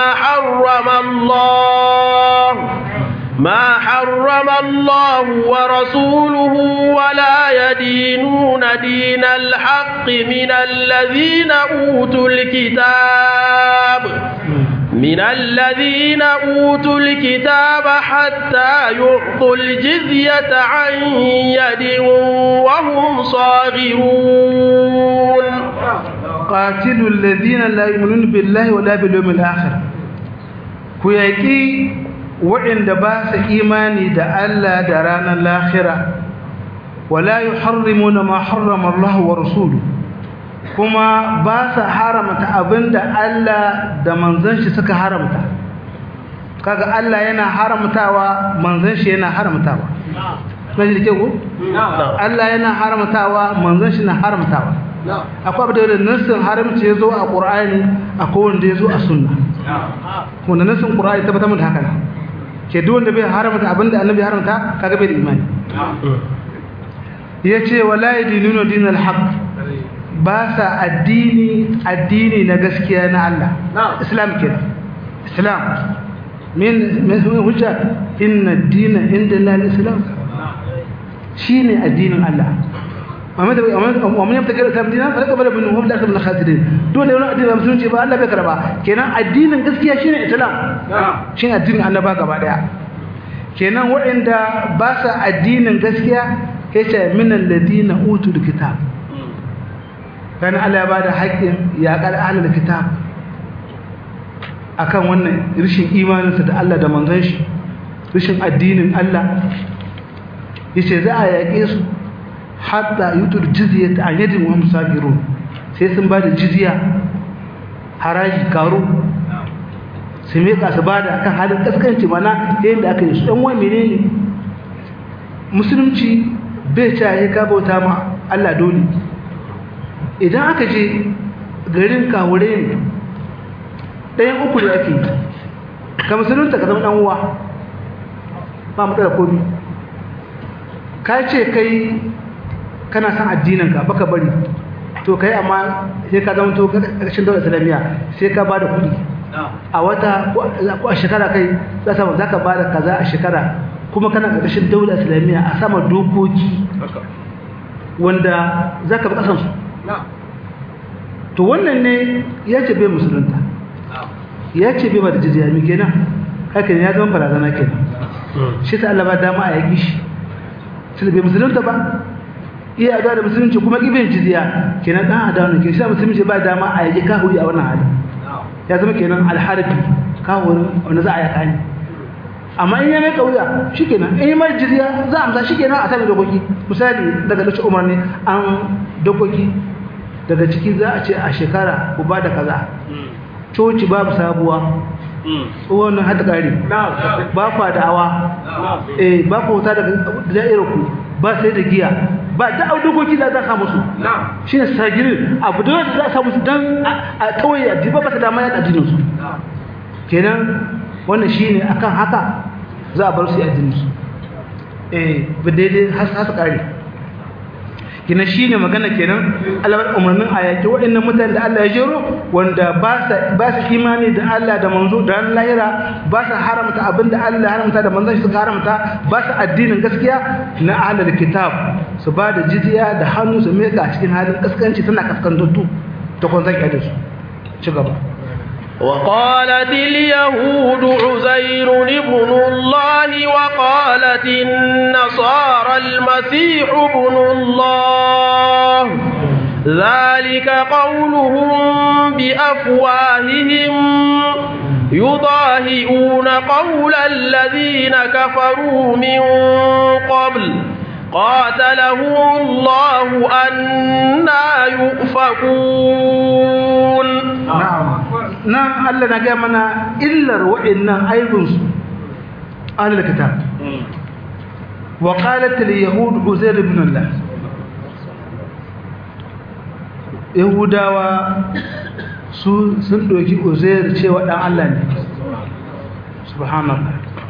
ما حرم الله ورسوله ولا يدينون دين الحق من الذين أوتوا الكتاب حتى يعطوا الجزية عن يد وهم صاغرون قاتلوا الذين لا يؤمنون بالله ولا باليوم الآخر كيكي وإن دباس إيماني دا ألا درانا الآخرة ولا يحرمون ما حرم الله ورسوله kuma ba sa haramta abinda Allah da manzon shi suka haramta kaga Allah yana haramtawa manzon shi yana haramtawa kaje dake ko Allah yana haramtawa manzon shi na haramtawa akwai abin da nassin haramci yazo a Qur'ani akwai wanda yazo a sunna kuma nasin qur'ani tabbatar mun da haka ke duk wanda bai haramta abinda annabi haramta kaga bai da imani yace wala yadinuna dinal haqq ba sa addini na gaskiya na Allah islam kenan islam min hujja inna ad-dina inda al-islam shine addinin Allah amma yabta gara ta dina fa kabala bin hum da kabala khasirin dole wani addini musulunci ba Allah bai karba kenan addinin gaskiya shine islam shine addinin Allah ba gaba daya kenan waɗanda ba sa addinin gaskiya yace min alladina utul kitab kana Allah ya bada haƙƙin ya kal ahlul kitab akan wannan rishin imaninsa da Allah da manzon shi rishin addinin Allah yace za a yaƙe su hatta yutul jizyata an yadin wa musafirun sai sun bada jizya haraji karo su meka su bada akan halin kaskanci mana yayin da aka yi su dan wai menene musulunci bai caye ka bauta ma Allah dole idan aka je garin kawure ne ɗayan uku da ake ka musulunta ka zama ɗan uwa ba matsala ko bi ka ce kai kana san addininka baka bari to kai amma sai ka zama to ƙarshen daular islamiyya sai ka bada kuɗi a wata ko a shekara kai za ka bada kaza a shekara kuma kana ƙarshen daular islamiyya a sama dokoki wanda za ka bi ƙasansu to wannan ne ya ce bai musulunta ya ce bai ba da jizya mai kenan haka ne ya zama barazana kenan shi ta Allah ba dama a yaƙi shi sai bai musulunta ba iya adawa da musulunci kuma ibin jizya kenan dan adawa ne kenan shi musulunci ba dama a yaƙi kahuri a wannan hali ya zama kenan alharbi kahurin wanda za a yaƙa ne amma in ya mai kauya shikenan in mai jizya za a amsa shikenan a sami dokoki misali daga lokacin Umar ne an dokoki daga ciki za a ce a shekara ku ba da kaza coci babu sabuwa wannan hada kare ba kwa da'awa ba ku wuta daga da'irarku ba sai da giya ba da dokoki da za a samu su shine sagirin abu da za a samu su dan a kawai addini ba ta dama ya addinin su kenan wannan shine akan haka za a bar su addinin su ba daidai har kare kina shine magana kenan Allah umarnin ayati waɗannan mutanen da Allah ya jero wanda ba su imani da Allah da manzo da ran lahira ba su haramta abinda Allah haramta da manzon shi suka haramta ba su addinin gaskiya na ahlul kitab su ba da jizya da hannu su meka cikin halin kaskanci tana kaskantattu to kon zaki da su ci gaba وقالت اليهود عزير ابن الله وقالت النصارى المسيح ابن الله ذلك قولهم بأفواههم يضاهئون قول الذين كفروا من قبل قاتلهم الله أنا يؤفكون نعم الله نجا منا إلا وإن أيضا أهل الكتاب وقالت اليهود عزير بن الله يهودا sun doki Uzair cewa dan Allah ne subhanallah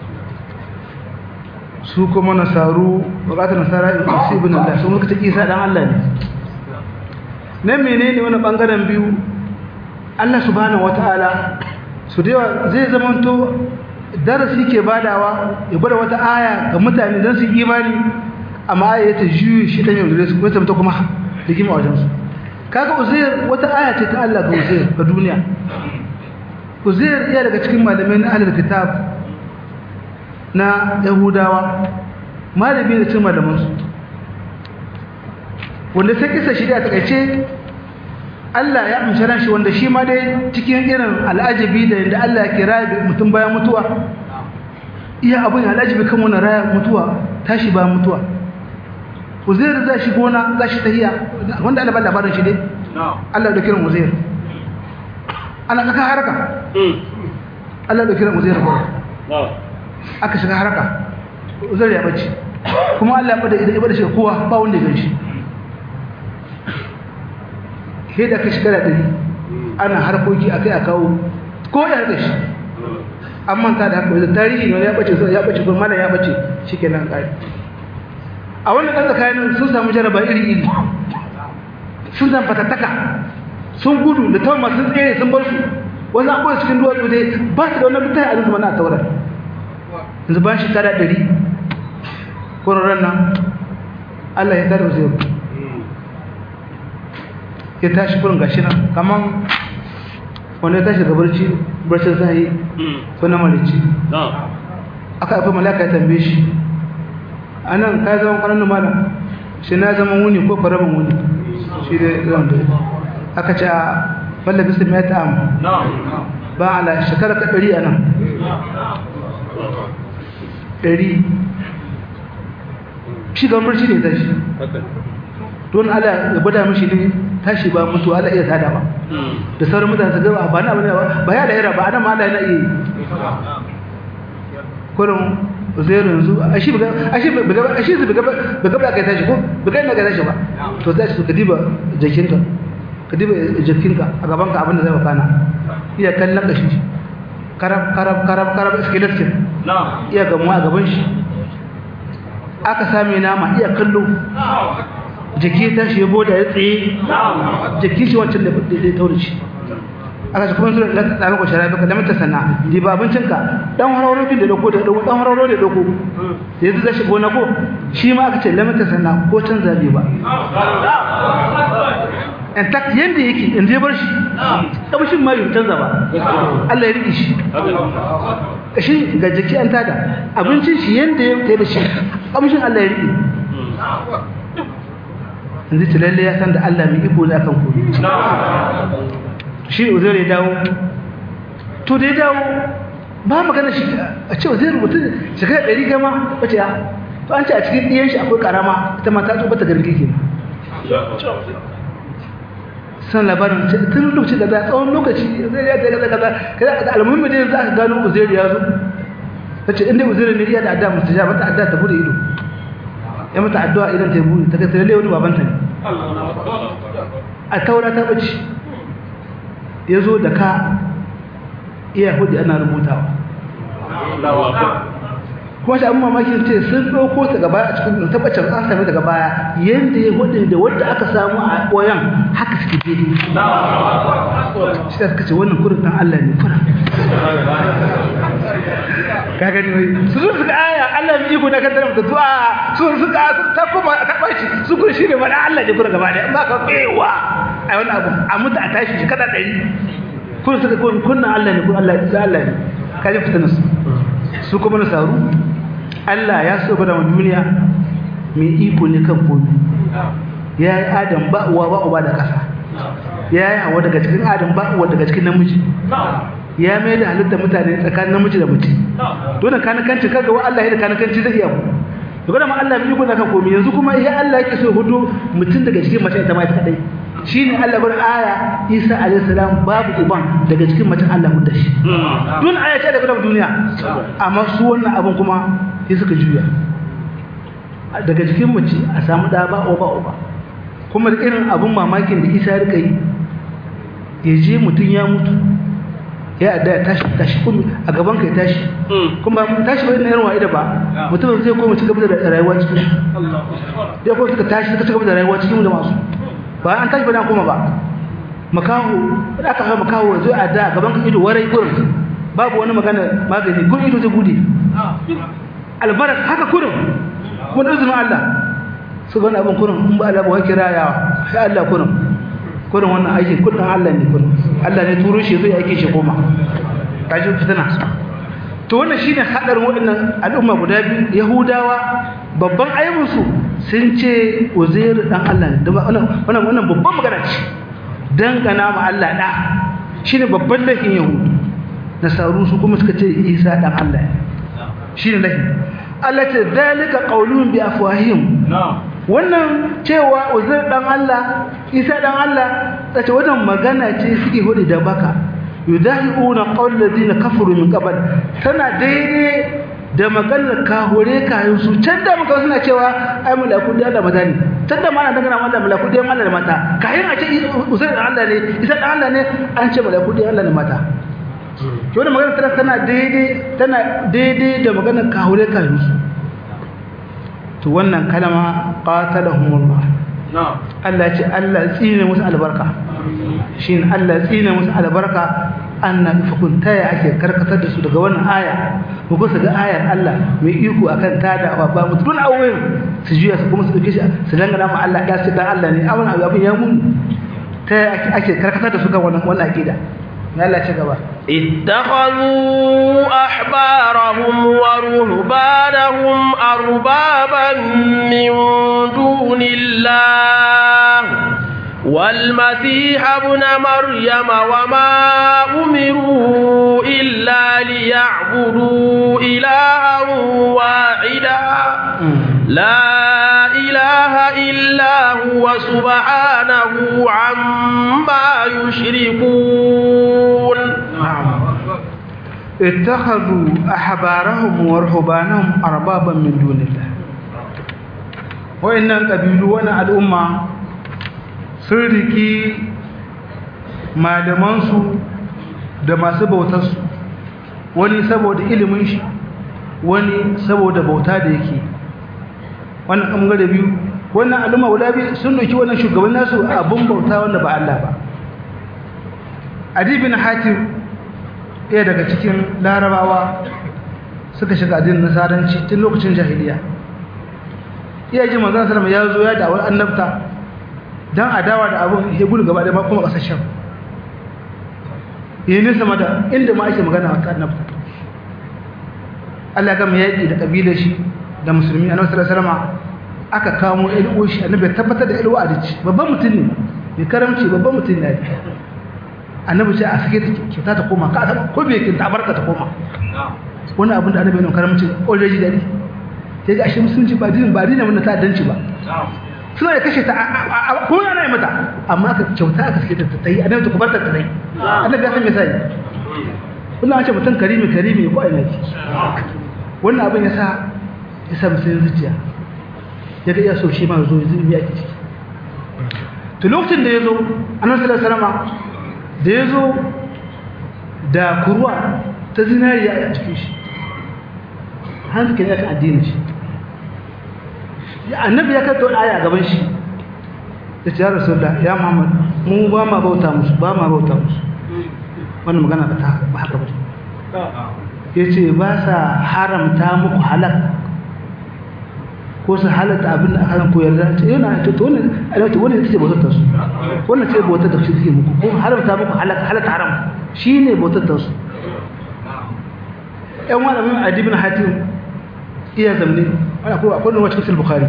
su kuma nasaru bukatar nasara ibn Allah sun muka ta Isa dan Allah ne nan menene wannan bangaren biyu Allah subhanahu wataala su da zai zamanto darasi ke badawa ya bada wata aya ga mutane dan su imani amma aya ta juyi shi dan yau da su kuma ta kuma digima wajen su kaga Uzair wata aya ce ta Allah ga Uzair ga duniya Uzair ya daga cikin malamai na ahlul kitab na Yahudawa malami da cikin malaman su wanda sai kisa shi da takeice Allah ya amsha ran shi wanda shi ma dai cikin irin al'ajabi da inda Allah ya kira mutum bayan mutuwa iya abun al'ajabi kan wannan raya mutuwa tashi bayan mutuwa Uzair za shi gona za shi tahiya wanda Allah ba labarin shi dai Allah da kiran Uzair ana kaka haraka Allah da kiran Uzair ba aka shiga haraka Uzair ya bace kuma Allah ya bada idan ya bada shi kowa ba wanda ya ganshi sai da ka shiga da dare ana harkoki akai a kawo ko ya da shi an manta da haka da tarihi ne ya bace kuma malam ya bace shikenan kai a wannan dan tsakanin sun samu jaraba iri sun zan fatattaka sun gudu da tawa masu tsere sun bar su wani abuwa cikin duwatsu dai ba su da wani mutane a rinsu mana a taurar yanzu ba shi kada 100 ƙwararren nan Allah ya tada zai ya tashi kurin gashi nan kaman wanda ya tashi daga barcin zai ko na malici aka haifi malaka ya tambaye shi a nan ka zama kwanan malam shi na zama wuni ko faramin wuni shi da zan da aka ce a wallabi su mai ta'am ba ala shekara ka 100 a nan 100 shi ga murci ne tashi don ala ya gwada mishi ne tashi ba mutu ala iya tada ba da sauran mutane su gaba ba na bane ba ya lahira ba ana ma Allah yana iya kurin zero yanzu ashi su gaba kai tashi ko ba kai na kai tashi ba to tashi su kadiba jikinka a gaban ka abinda zai wakana iya kallon kashi karab skeleton iya gamuwa a gaban shi aka same nama iya kallo jiki ta shi ya boda ya tsaye jiki shi wancan da ya tauri shi aka kuma zuwa da tsarin kwashara ya baka lamata sana di ba abincinka dan hararorin da doko da dan hararo da doko da yanzu zai shigo na ko shi ma aka ce lamata sana ko canza bai ba in tak yanda yake in je bar shi kamshin ma bai canza ba Allah ya rike shi kashi ga jiki an tada abincin shi yanda ya tayi da shi kamshin Allah ya rike yanzu ce lalle ya san da Allah mai iko ne akan komai shi Uzair ya dawo to da ya dawo ba magana shi a ce Uzair mutum shekara 100 gama wace ya to an ce a cikin diyan shi akwai karama ita ma ta tsuba ta garge ke san labarin tun lokaci da tsawon lokaci Uzair ya ta kaza da almuhimmi da za ka gano Uzair ya zo tace inda Uzair ne iya da adda mustajaba ta adda ta bude ido ya mata addu'a idan ta bude ta kai lalle wani babanta ne a taura ta bace yazo da ka iya hudu ana rubutawa kuma shi abin mamakin ce sun ɗauko ta gaba a cikin tabbacin an sami daga baya yadda ya hudu da wadda aka samu a ɓoyan haka suke daidai shi da suka ce wannan kurin ɗan Allah ne kurin ka gani wai su zo suka aya Allah mai iko na kan tare da du'a su suka ta koma ta bashi su kun shi ne ba dan Allah ne kurin gaba da in ba ka bewa ai wannan abu a mutu a tashi shi kada 100 kun suka kunna Allah ne kun Allah ne ka ji fitanar su kuma na saru Allah ya so bada duniya mai iko ne kan komai ya yi Adam ba uwa ba uba da ƙasa ya yi Hawa daga cikin Adam ba uwa daga cikin namiji ya mai da halitta mutane tsakanin namiji da mace dole kanakanci kaga wa Allah ya da kanakanci zai iya ku to ma Allah mai iko ne kan komai yanzu kuma ya Allah yake so hudu mutum daga cikin mace ita ma ita kadai shine Allah bar aya Isa alayhi salam babu uban daga cikin mace Allah mu dashi dun aya ce daga duniya amma su wannan abun kuma sai suka juya daga cikin mace a samu da ba uba kuma da irin abun mamakin da Isa ya rika yi yaje mutun ya mutu ya da tashi kuma a gaban kai tashi kuma tashi bai na yarwa ida ba mutum zai koma ci gaba da rayuwa cikin ya ko suka tashi suka ci gaba da rayuwa cikin da masu ba an tashi ba na kuma ba makaho da aka hawa makaho zai a da gaban ka ido warai gurin babu wani magana magani gurin ido zai bude albarak haka kurin kuma da izinin Allah su gani abin kurin in ba Allah ba wake rayawa sai Allah kurin wannan aiki kudin Allah ne kurin Allah ne turo shi zai aike shi koma kaji fitina to wannan shine hadarin waɗannan al'umma guda biyu Yahudawa babban ayyukansu sun ce Uzair dan Allah ne wannan babban magana ce dangana ma Allah da shine babban laifin Yahudu nasaru su kuma suka ce Isa dan Allah shine laifin Allah ce zalika qaulun bi afwahihim wannan cewa Uzair dan Allah Isa dan Allah tace wannan magana ce suke hudu da baka yudahiuna qaul ladina kafaru min qabl tana daidai da maganar kahore kayan su can da muka suna cewa ai malaku da Allah mata ne can da mana dangana Allah malaku da Allah da mata kayan a ce Uzair dan Allah ne Isa dan Allah ne an ce malaku da Allah da mata to wannan magana tana daidai da maganar kahure kayu to wannan kalma qatalahumullah Allah ce Allah tsine musu albarka shin Allah tsine musu albarka annan fukunta ya ake karkatar da su daga wannan aya ko su ga ayar Allah mai iko akan tada ba mutun awin su juya su kuma su dauke shi su dangana ma Allah da su dan Allah ne abin ya mun ta ake karkatar da su ga wannan aqida Allah ce gaba ittakhadhu ahbarahum wa ruhbanahum arbaban min dunillah والمسيح ابن مريم وما أمروا إلا ليعبدوا إلها واحدا لا إله إلا هو سبحانه عما يشركون اتخذوا أحبارهم ورهبانهم أربابا من دون الله وإن قبلوا الأمة sun riki malamansu da masu bautarsu wani saboda ilimin shi wani saboda bauta da yake wannan ɓangare biyu wannan al'umma guda biyu sun doki wannan shugaban nasu abin bauta wanda ba Allah ba Adi bin Hatim ɗaya daga cikin larabawa suka shiga addinin nasaranci tun lokacin jahiliya iya ji manzon sallallahu alaihi wasallam ya zo ya da'awar annabta dan adawa da abun ya gudu gaba da ma kuma kasar Sham yayin sama da inda ma ake magana a annabta Allah ya gama yaki da kabilar shi da musulmi annabi sallallahu alaihi wasallam aka kamo ilwo shi annabi tabbatar da ilwo adici babban mutum ne mai karamci babban mutum ne annabi ce a sake ta kyauta ta koma ka ta ko bai kin ta barka ta koma wannan abin da annabi ne karamci already dadi sai ga ashe musulunci ba dinin mun ta danci ba suna ya kashe ta ko yana yi mata amma aka kyauta aka sake ta yi annabi ta kubarta ta yi annabi ya san me sai kullum an ce mutum karimi ko aina ki wannan abin ya sa musulun zuciya ya ga iya so shi ma zo zai ya ciki to lokacin da ya zo annabi sallallahu alaihi wasallam da ya zo da kurwa ta zinariya a cikin shi hanzu ke ne kan addinin shi annabi ya kai wani aya a gaban shi ya ce ya rasulullah ya muhammad mu ba ma bauta musu wannan magana ba haka ba ya ce ba sa haramta muku halak ko su halatta abin da aka koyar da ce yana to wannan alawata wannan ce bautar ta su wannan ce bautar da su suke muku ko haramta muku halatta haram shine bautar ta su ɗan malamin Adi bin Hatim iya zamne ana ko akwai wani cikin Bukhari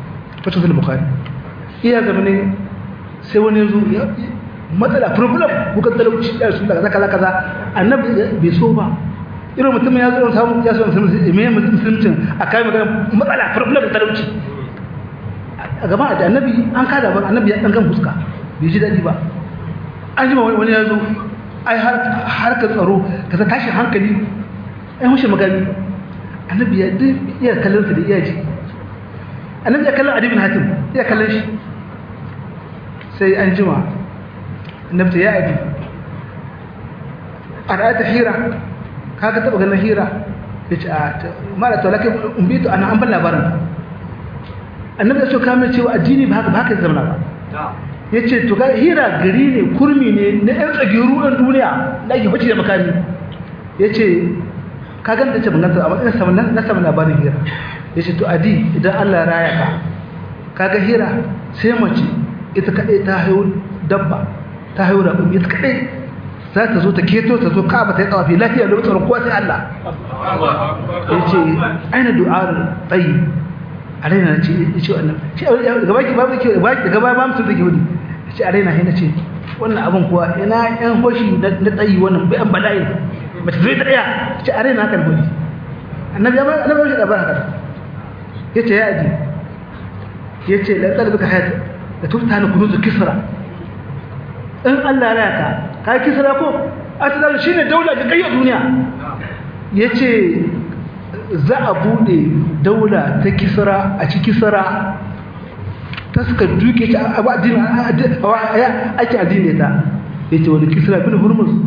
iya zamne sai wani yazo matsala problem bukan talauci ya su daga kaza annabi bai so ba irin mutum ya zo samu ya so musulunci a kai magana matsala problem talauci a gaban da annabi an kada ba annabi ya dangan fuska bai ji dadi ba an ji wani ya zo ai har ka tsaro kaza tashi hankali ai mushi magani annabi ya iya kallon sa da iya ji annabi ya kallon Adi bin Hatim ya kallon shi sai an jima annabi ya Adi a ra'ata hira kaga taba ganin hira yace a mala to lake umbitu ana an ban labarin annabi ya so kamar cewa addini ba haka zama ba yace to ga hira gari ne kurmi ne na ɗan tsagiru ɗan duniya da ake bace da makami yace ka ganta ce banganta amma ina samu na samu labarin hira yace to adi idan Allah ya raya ka kaga hira sai mace ita kadai ta hayo dabba ta hayo da ita kadai za ta zo ta keto ta zo Ka'aba ta yi tsawafi lafiya da tsaron kowa sai Allah yace aina du'ar tayyib alaina ce yace wannan shi gaba ki babu ke gaba ba mutum take wuri yace alaina sai nace wannan abun kuwa ina yan hoshi na tsayi wannan bai an bala'i mace zai ta daya ce alaina kan hoshi annabi ya da baraka yace ya aji yace la talbika hayat da tufta na kunuzu kisra in Allah ya raka kai kisra ko aslan shine daula ga kai duniya yace za a bude daula ta kisra a ci kisra ta suka duke ta abu addini ake addini ta yace wani kisra bin hurmuz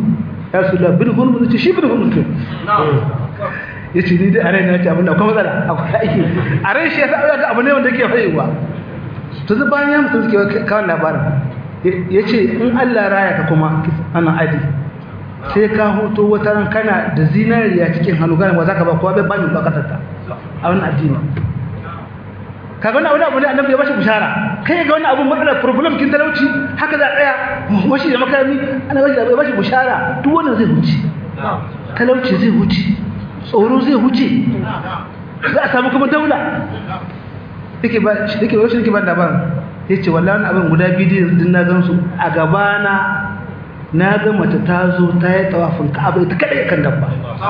ya Rasulullah bin hurmus ce shi bin hurmus ce yace ni da arai na ce abin da akwai matsala akwai aiki arai shi yasa ga abu ne wanda yake fayewa to zai bayan ya mutum suke kawo labarin yace in Allah raya ka kuma ana adi sai ka hoto wata ran kana da zinariya cikin hannu kana ba za ka ba kowa bai bani bukatar ta a wannan addini kaga wannan abu ne annabi ya bashi bishara kai ga wannan abu matsalar problem kin talauci haka za tsaya washi da makami annabi ya bashi bishara duk wannan zai huce talauci zai huce tsoro zai huce za a samu kuma daula yake ba shi yake rashin yake ban dabarin yace wallahi abin guda biyu din na gansu a gabana na ga mace ta zo ta yi tawafin Ka'aba ita kadai kan dabba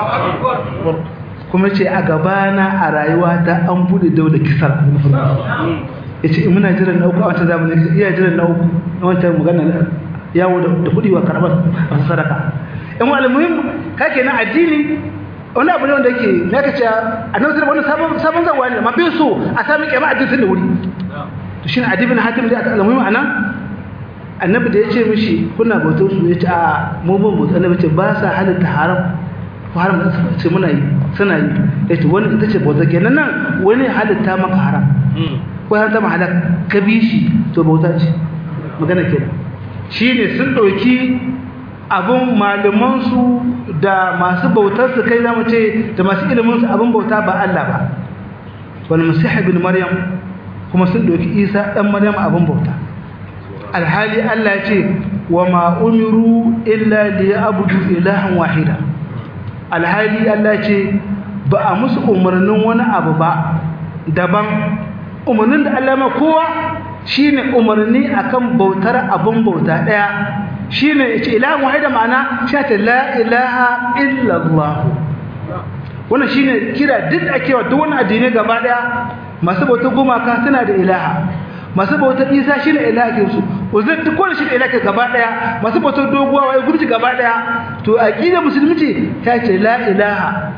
kuma ce a gabana a rayuwa ta an bude daula kisar yace in muna jiran na uku a wancan zamani iya jiran na uku a wancan magana yawo da kudi wa karbar sadaka in almuhim kake na addini wani abu ne wanda yake me kace annabi sallallahu alaihi wasallam sabon zawa ne amma bai so a sami kiyama addinin da wuri to shine adibin hatim da aka almuhim anan annabi da yace mishi kuna bautar su yace a mu ban bautar annabi ce ba sa halatta haram ko haram da ce muna yi suna yi yace wani ita ce bautar kenan nan wani halatta maka haram ko haramta ma halak ka bi shi to bauta ce magana kenan shine sun dauki abun malamansu da masu bautarsu kai zamu ce da masu iliminsu abun bauta ba Allah ba wal masih ibn maryam kuma sun doki isa dan maryam abun bauta alhali Allah ya ce wa ma umiru illa liya'budu ilahan wahida alhali Allah ya ce ba a musu umarnin wani abu ba daban umarnin da Allah ma kowa shine umarni akan bautar abun bauta daya shine yace ilahu wahida ma'ana shata la ilaha illa Allah wannan shine kira duk ake wa duk wani addini gaba daya masu bautar gumaka suna da ilaha masu bautar Isa shine ilahin su uzur duk wani shine ilahin gaba daya masu bautar doguwa wai gurji gaba daya to aqidar musulmi ce ta ce la ilaha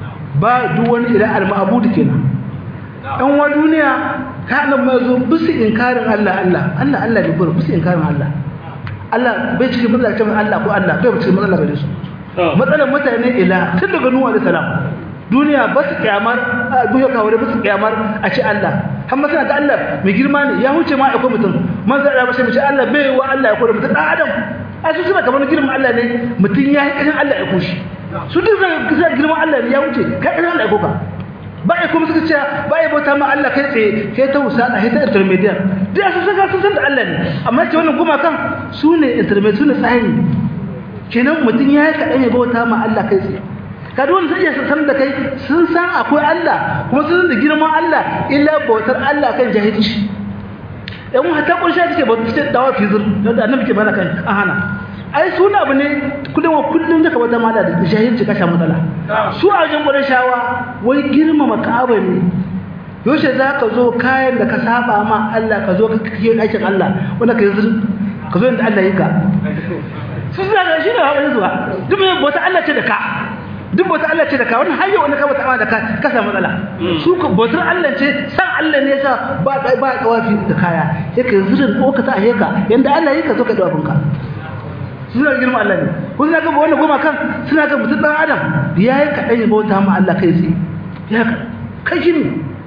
ba duk wani ilaha al-ma'bud kenan dan wa duniya kana mazo bisu inkarin Allah ne gurin bisu inkarin Allah bai cikin matsalar cewa Allah ko Allah bai cikin matsalar gare su matsalar mutane ila tun daga Nuhu alaihi salam duniya ba su kiyamar duniya kawai ba su kiyamar a ce Allah har masana da Allah mai girma ne ya huce ma akwai mutum man zai ba sai mu ce Allah bai wa Allah ya kore mutum dan adam a su suna kamar girman Allah ne mutum ya yi kashin Allah ya kushi su duk zai girman Allah ne ya huce kai kashin Allah ya koka ba ya kuma suka ce ba ya bauta ma Allah kai tsaye kai ta usada kai ta intermediate dai su saka sun san da Allah ne amma ce wannan kuma kan su ne intermediate su ne tsari kenan mutum ya yi kaɗan ya bauta ma Allah kai tsaye ka duk wanda sai ya san da kai sun san akwai Allah kuma sun san da girman Allah illa bautar Allah kan jahilci dan mu hatta kun sha take bautar ce dawa fizir da annabi ke bana kai an hana ai suna abu ne kullum zaka wata mala da jahilci ka samu matsala su a wajen gurin shawa wai girmama Ka'aba ne yaushe zaka zo kayan da ka saba ma Allah ka zo ka kike aikin Allah wanda ka yanzu ka zo inda Allah yake su zaka shi ne hawan zuwa duk mai bauta Allah ce da ka duk bauta Allah ce da ka wannan hayyo wanda ka bauta ma da ka samu matsala su ko bautar Allah ce san Allah ne yasa ba kawafi da kaya sai ka zurin ko ka ta heka yanda Allah yake zo ka dawafin ka suna girma Allah ne kun ga wannan goma kan suna ga mutum dan adam yayi kadan ya bauta ma Allah kai tsaye ya kai shi ne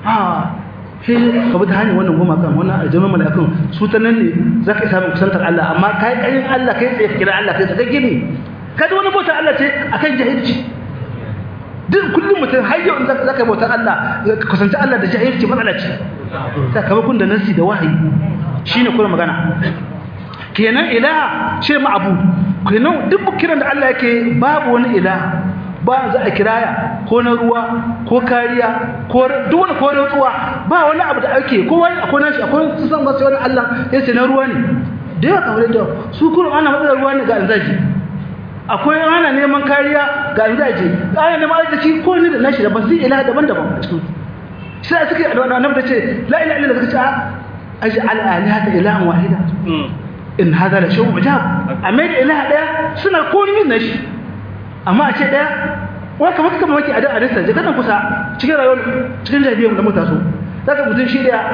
sai ka bi ta hanyar wannan goma kan wannan aljama malakun su ta nan ne zaka samu kusantar Allah amma kai kayin Allah kai tsaye kira Allah kai tsaye gini kada wani bauta Allah ce akan jahilci duk kullum mutum har yau in zaka bauta Allah ka kusanci Allah da jahilci matsala ce sakamakon da nasi da wahayi shine kuma magana kenan ilaha ce ma'abu kenan duk kiran da Allah yake babu wani ilaha ba za a kiraya ko na ruwa ko kariya ko duk wani ko rutsuwa ba wani abu da ake ko wani akwai nashi akwai su san ba sai wani Allah yace na ruwa ne da yawa kamar da su kuma ana matsalar ruwa ne ga anzaji akwai ana neman kariya ga anzaji ana neman arziki ko ne da nashi da basu ilaha daban-daban a cikin sai suke da annabi da ce la ilaha illa Allah kace aj'al alihata ilahan wahida in hada la shay'un ujab amma da ilaha daya suna komai na shi amma a ce daya wai kamar kuma wake a da arista je kadan kusa cikin rayuwar cikin jahiliyyar da mutaso zaka mutun shi daya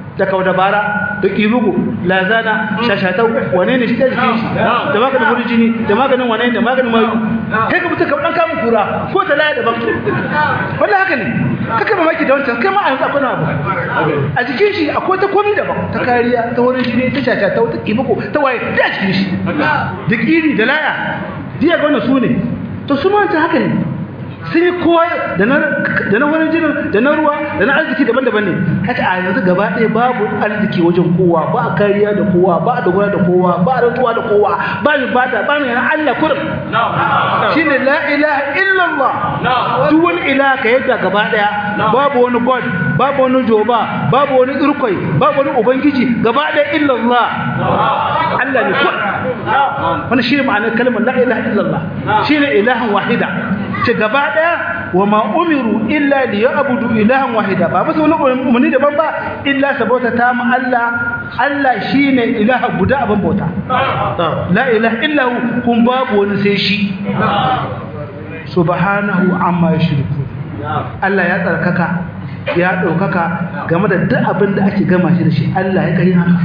da kaudabara da kibugu lazana shashatau wane ne shi da jikin shi da maganin burjini da maganin wane da maganin mayu kai ka mutu ka dan kamun kura ko ta laya daban wallahi haka ne kaka mamaki da wancan kai ma a yanzu akwai abu a jikin shi akwai ta komai daban ta kariya ta wurin jini ta shashatau ta kibugu ta waye da jikin shi da kiri da laya diya ga wannan su ne to su ma haka ne sun yi kowa da na wani jinin da na ruwa da na arziki daban-daban ne haka a yanzu gaba ɗaya babu arziki wajen kowa ba a kariya da kowa ba a dogara da kowa ba a rantsuwa da kowa ba a bada ba mai yana Allah kurum shi ne la ilaha illallah duk wani ilaha ka yadda gaba ɗaya babu wani god babu wani joba babu wani irkwai babu wani ubangiji gaba ɗaya illallah Allah ne kurum wani shi ne ma'anar kalmar la ilaha illallah shi ne ilahan wahida ce gaba daya wa ma umiru illa li ya'budu ilahan wahida ba musu wani umarni daban ba illa sabota ta mu Allah shine ilaha guda abin bauta la ilaha illa hu kun babu wani sai shi subhanahu amma yushriku Allah ya tsarkaka ya daukaka game da duk abin da ake gama shi da shi Allah ya kai haka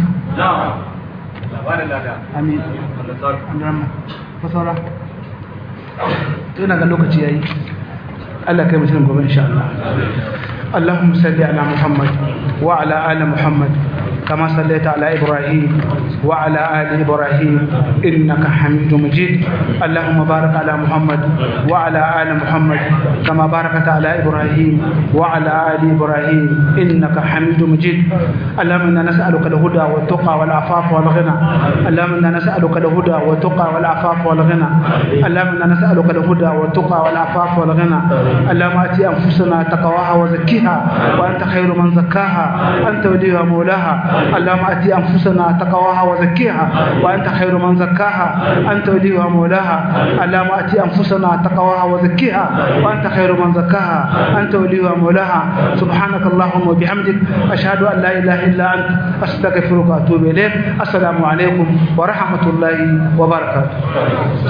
amin fasara ina ga lokaci yayi Allah kai mutum gobe insha Allah Allahumma salli ala Muhammad wa ala ali Muhammad كما صليت على إبراهيم وعلى آل إبراهيم إنك حميد مجيد اللهم بارك على محمد وعلى آل محمد كما باركت على إبراهيم وعلى آل إبراهيم إنك حميد مجيد اللهم إنا نسألك الهدى والتقى والعفاف والغنى اللهم إنا نسألك الهدى والتقى والعفاف والغنى اللهم إنا نسألك الهدى والتقى والعفاف والغنى اللهم آت أنفسنا تقواها وزكيها وأنت خير من زكاها أنت وليها مولاها اللهم آت أنفسنا تقواها وزكيها وأنت خير من زكاها أنت وليها مولاها اللهم آت أنفسنا تقواها وزكيها وأنت خير من زكاها أنت وليها مولاها سبحانك اللهم وبحمدك أشهد أن لا إله إلا أنت أستغفرك وأتوب إليك السلام عليكم ورحمة الله وبركاته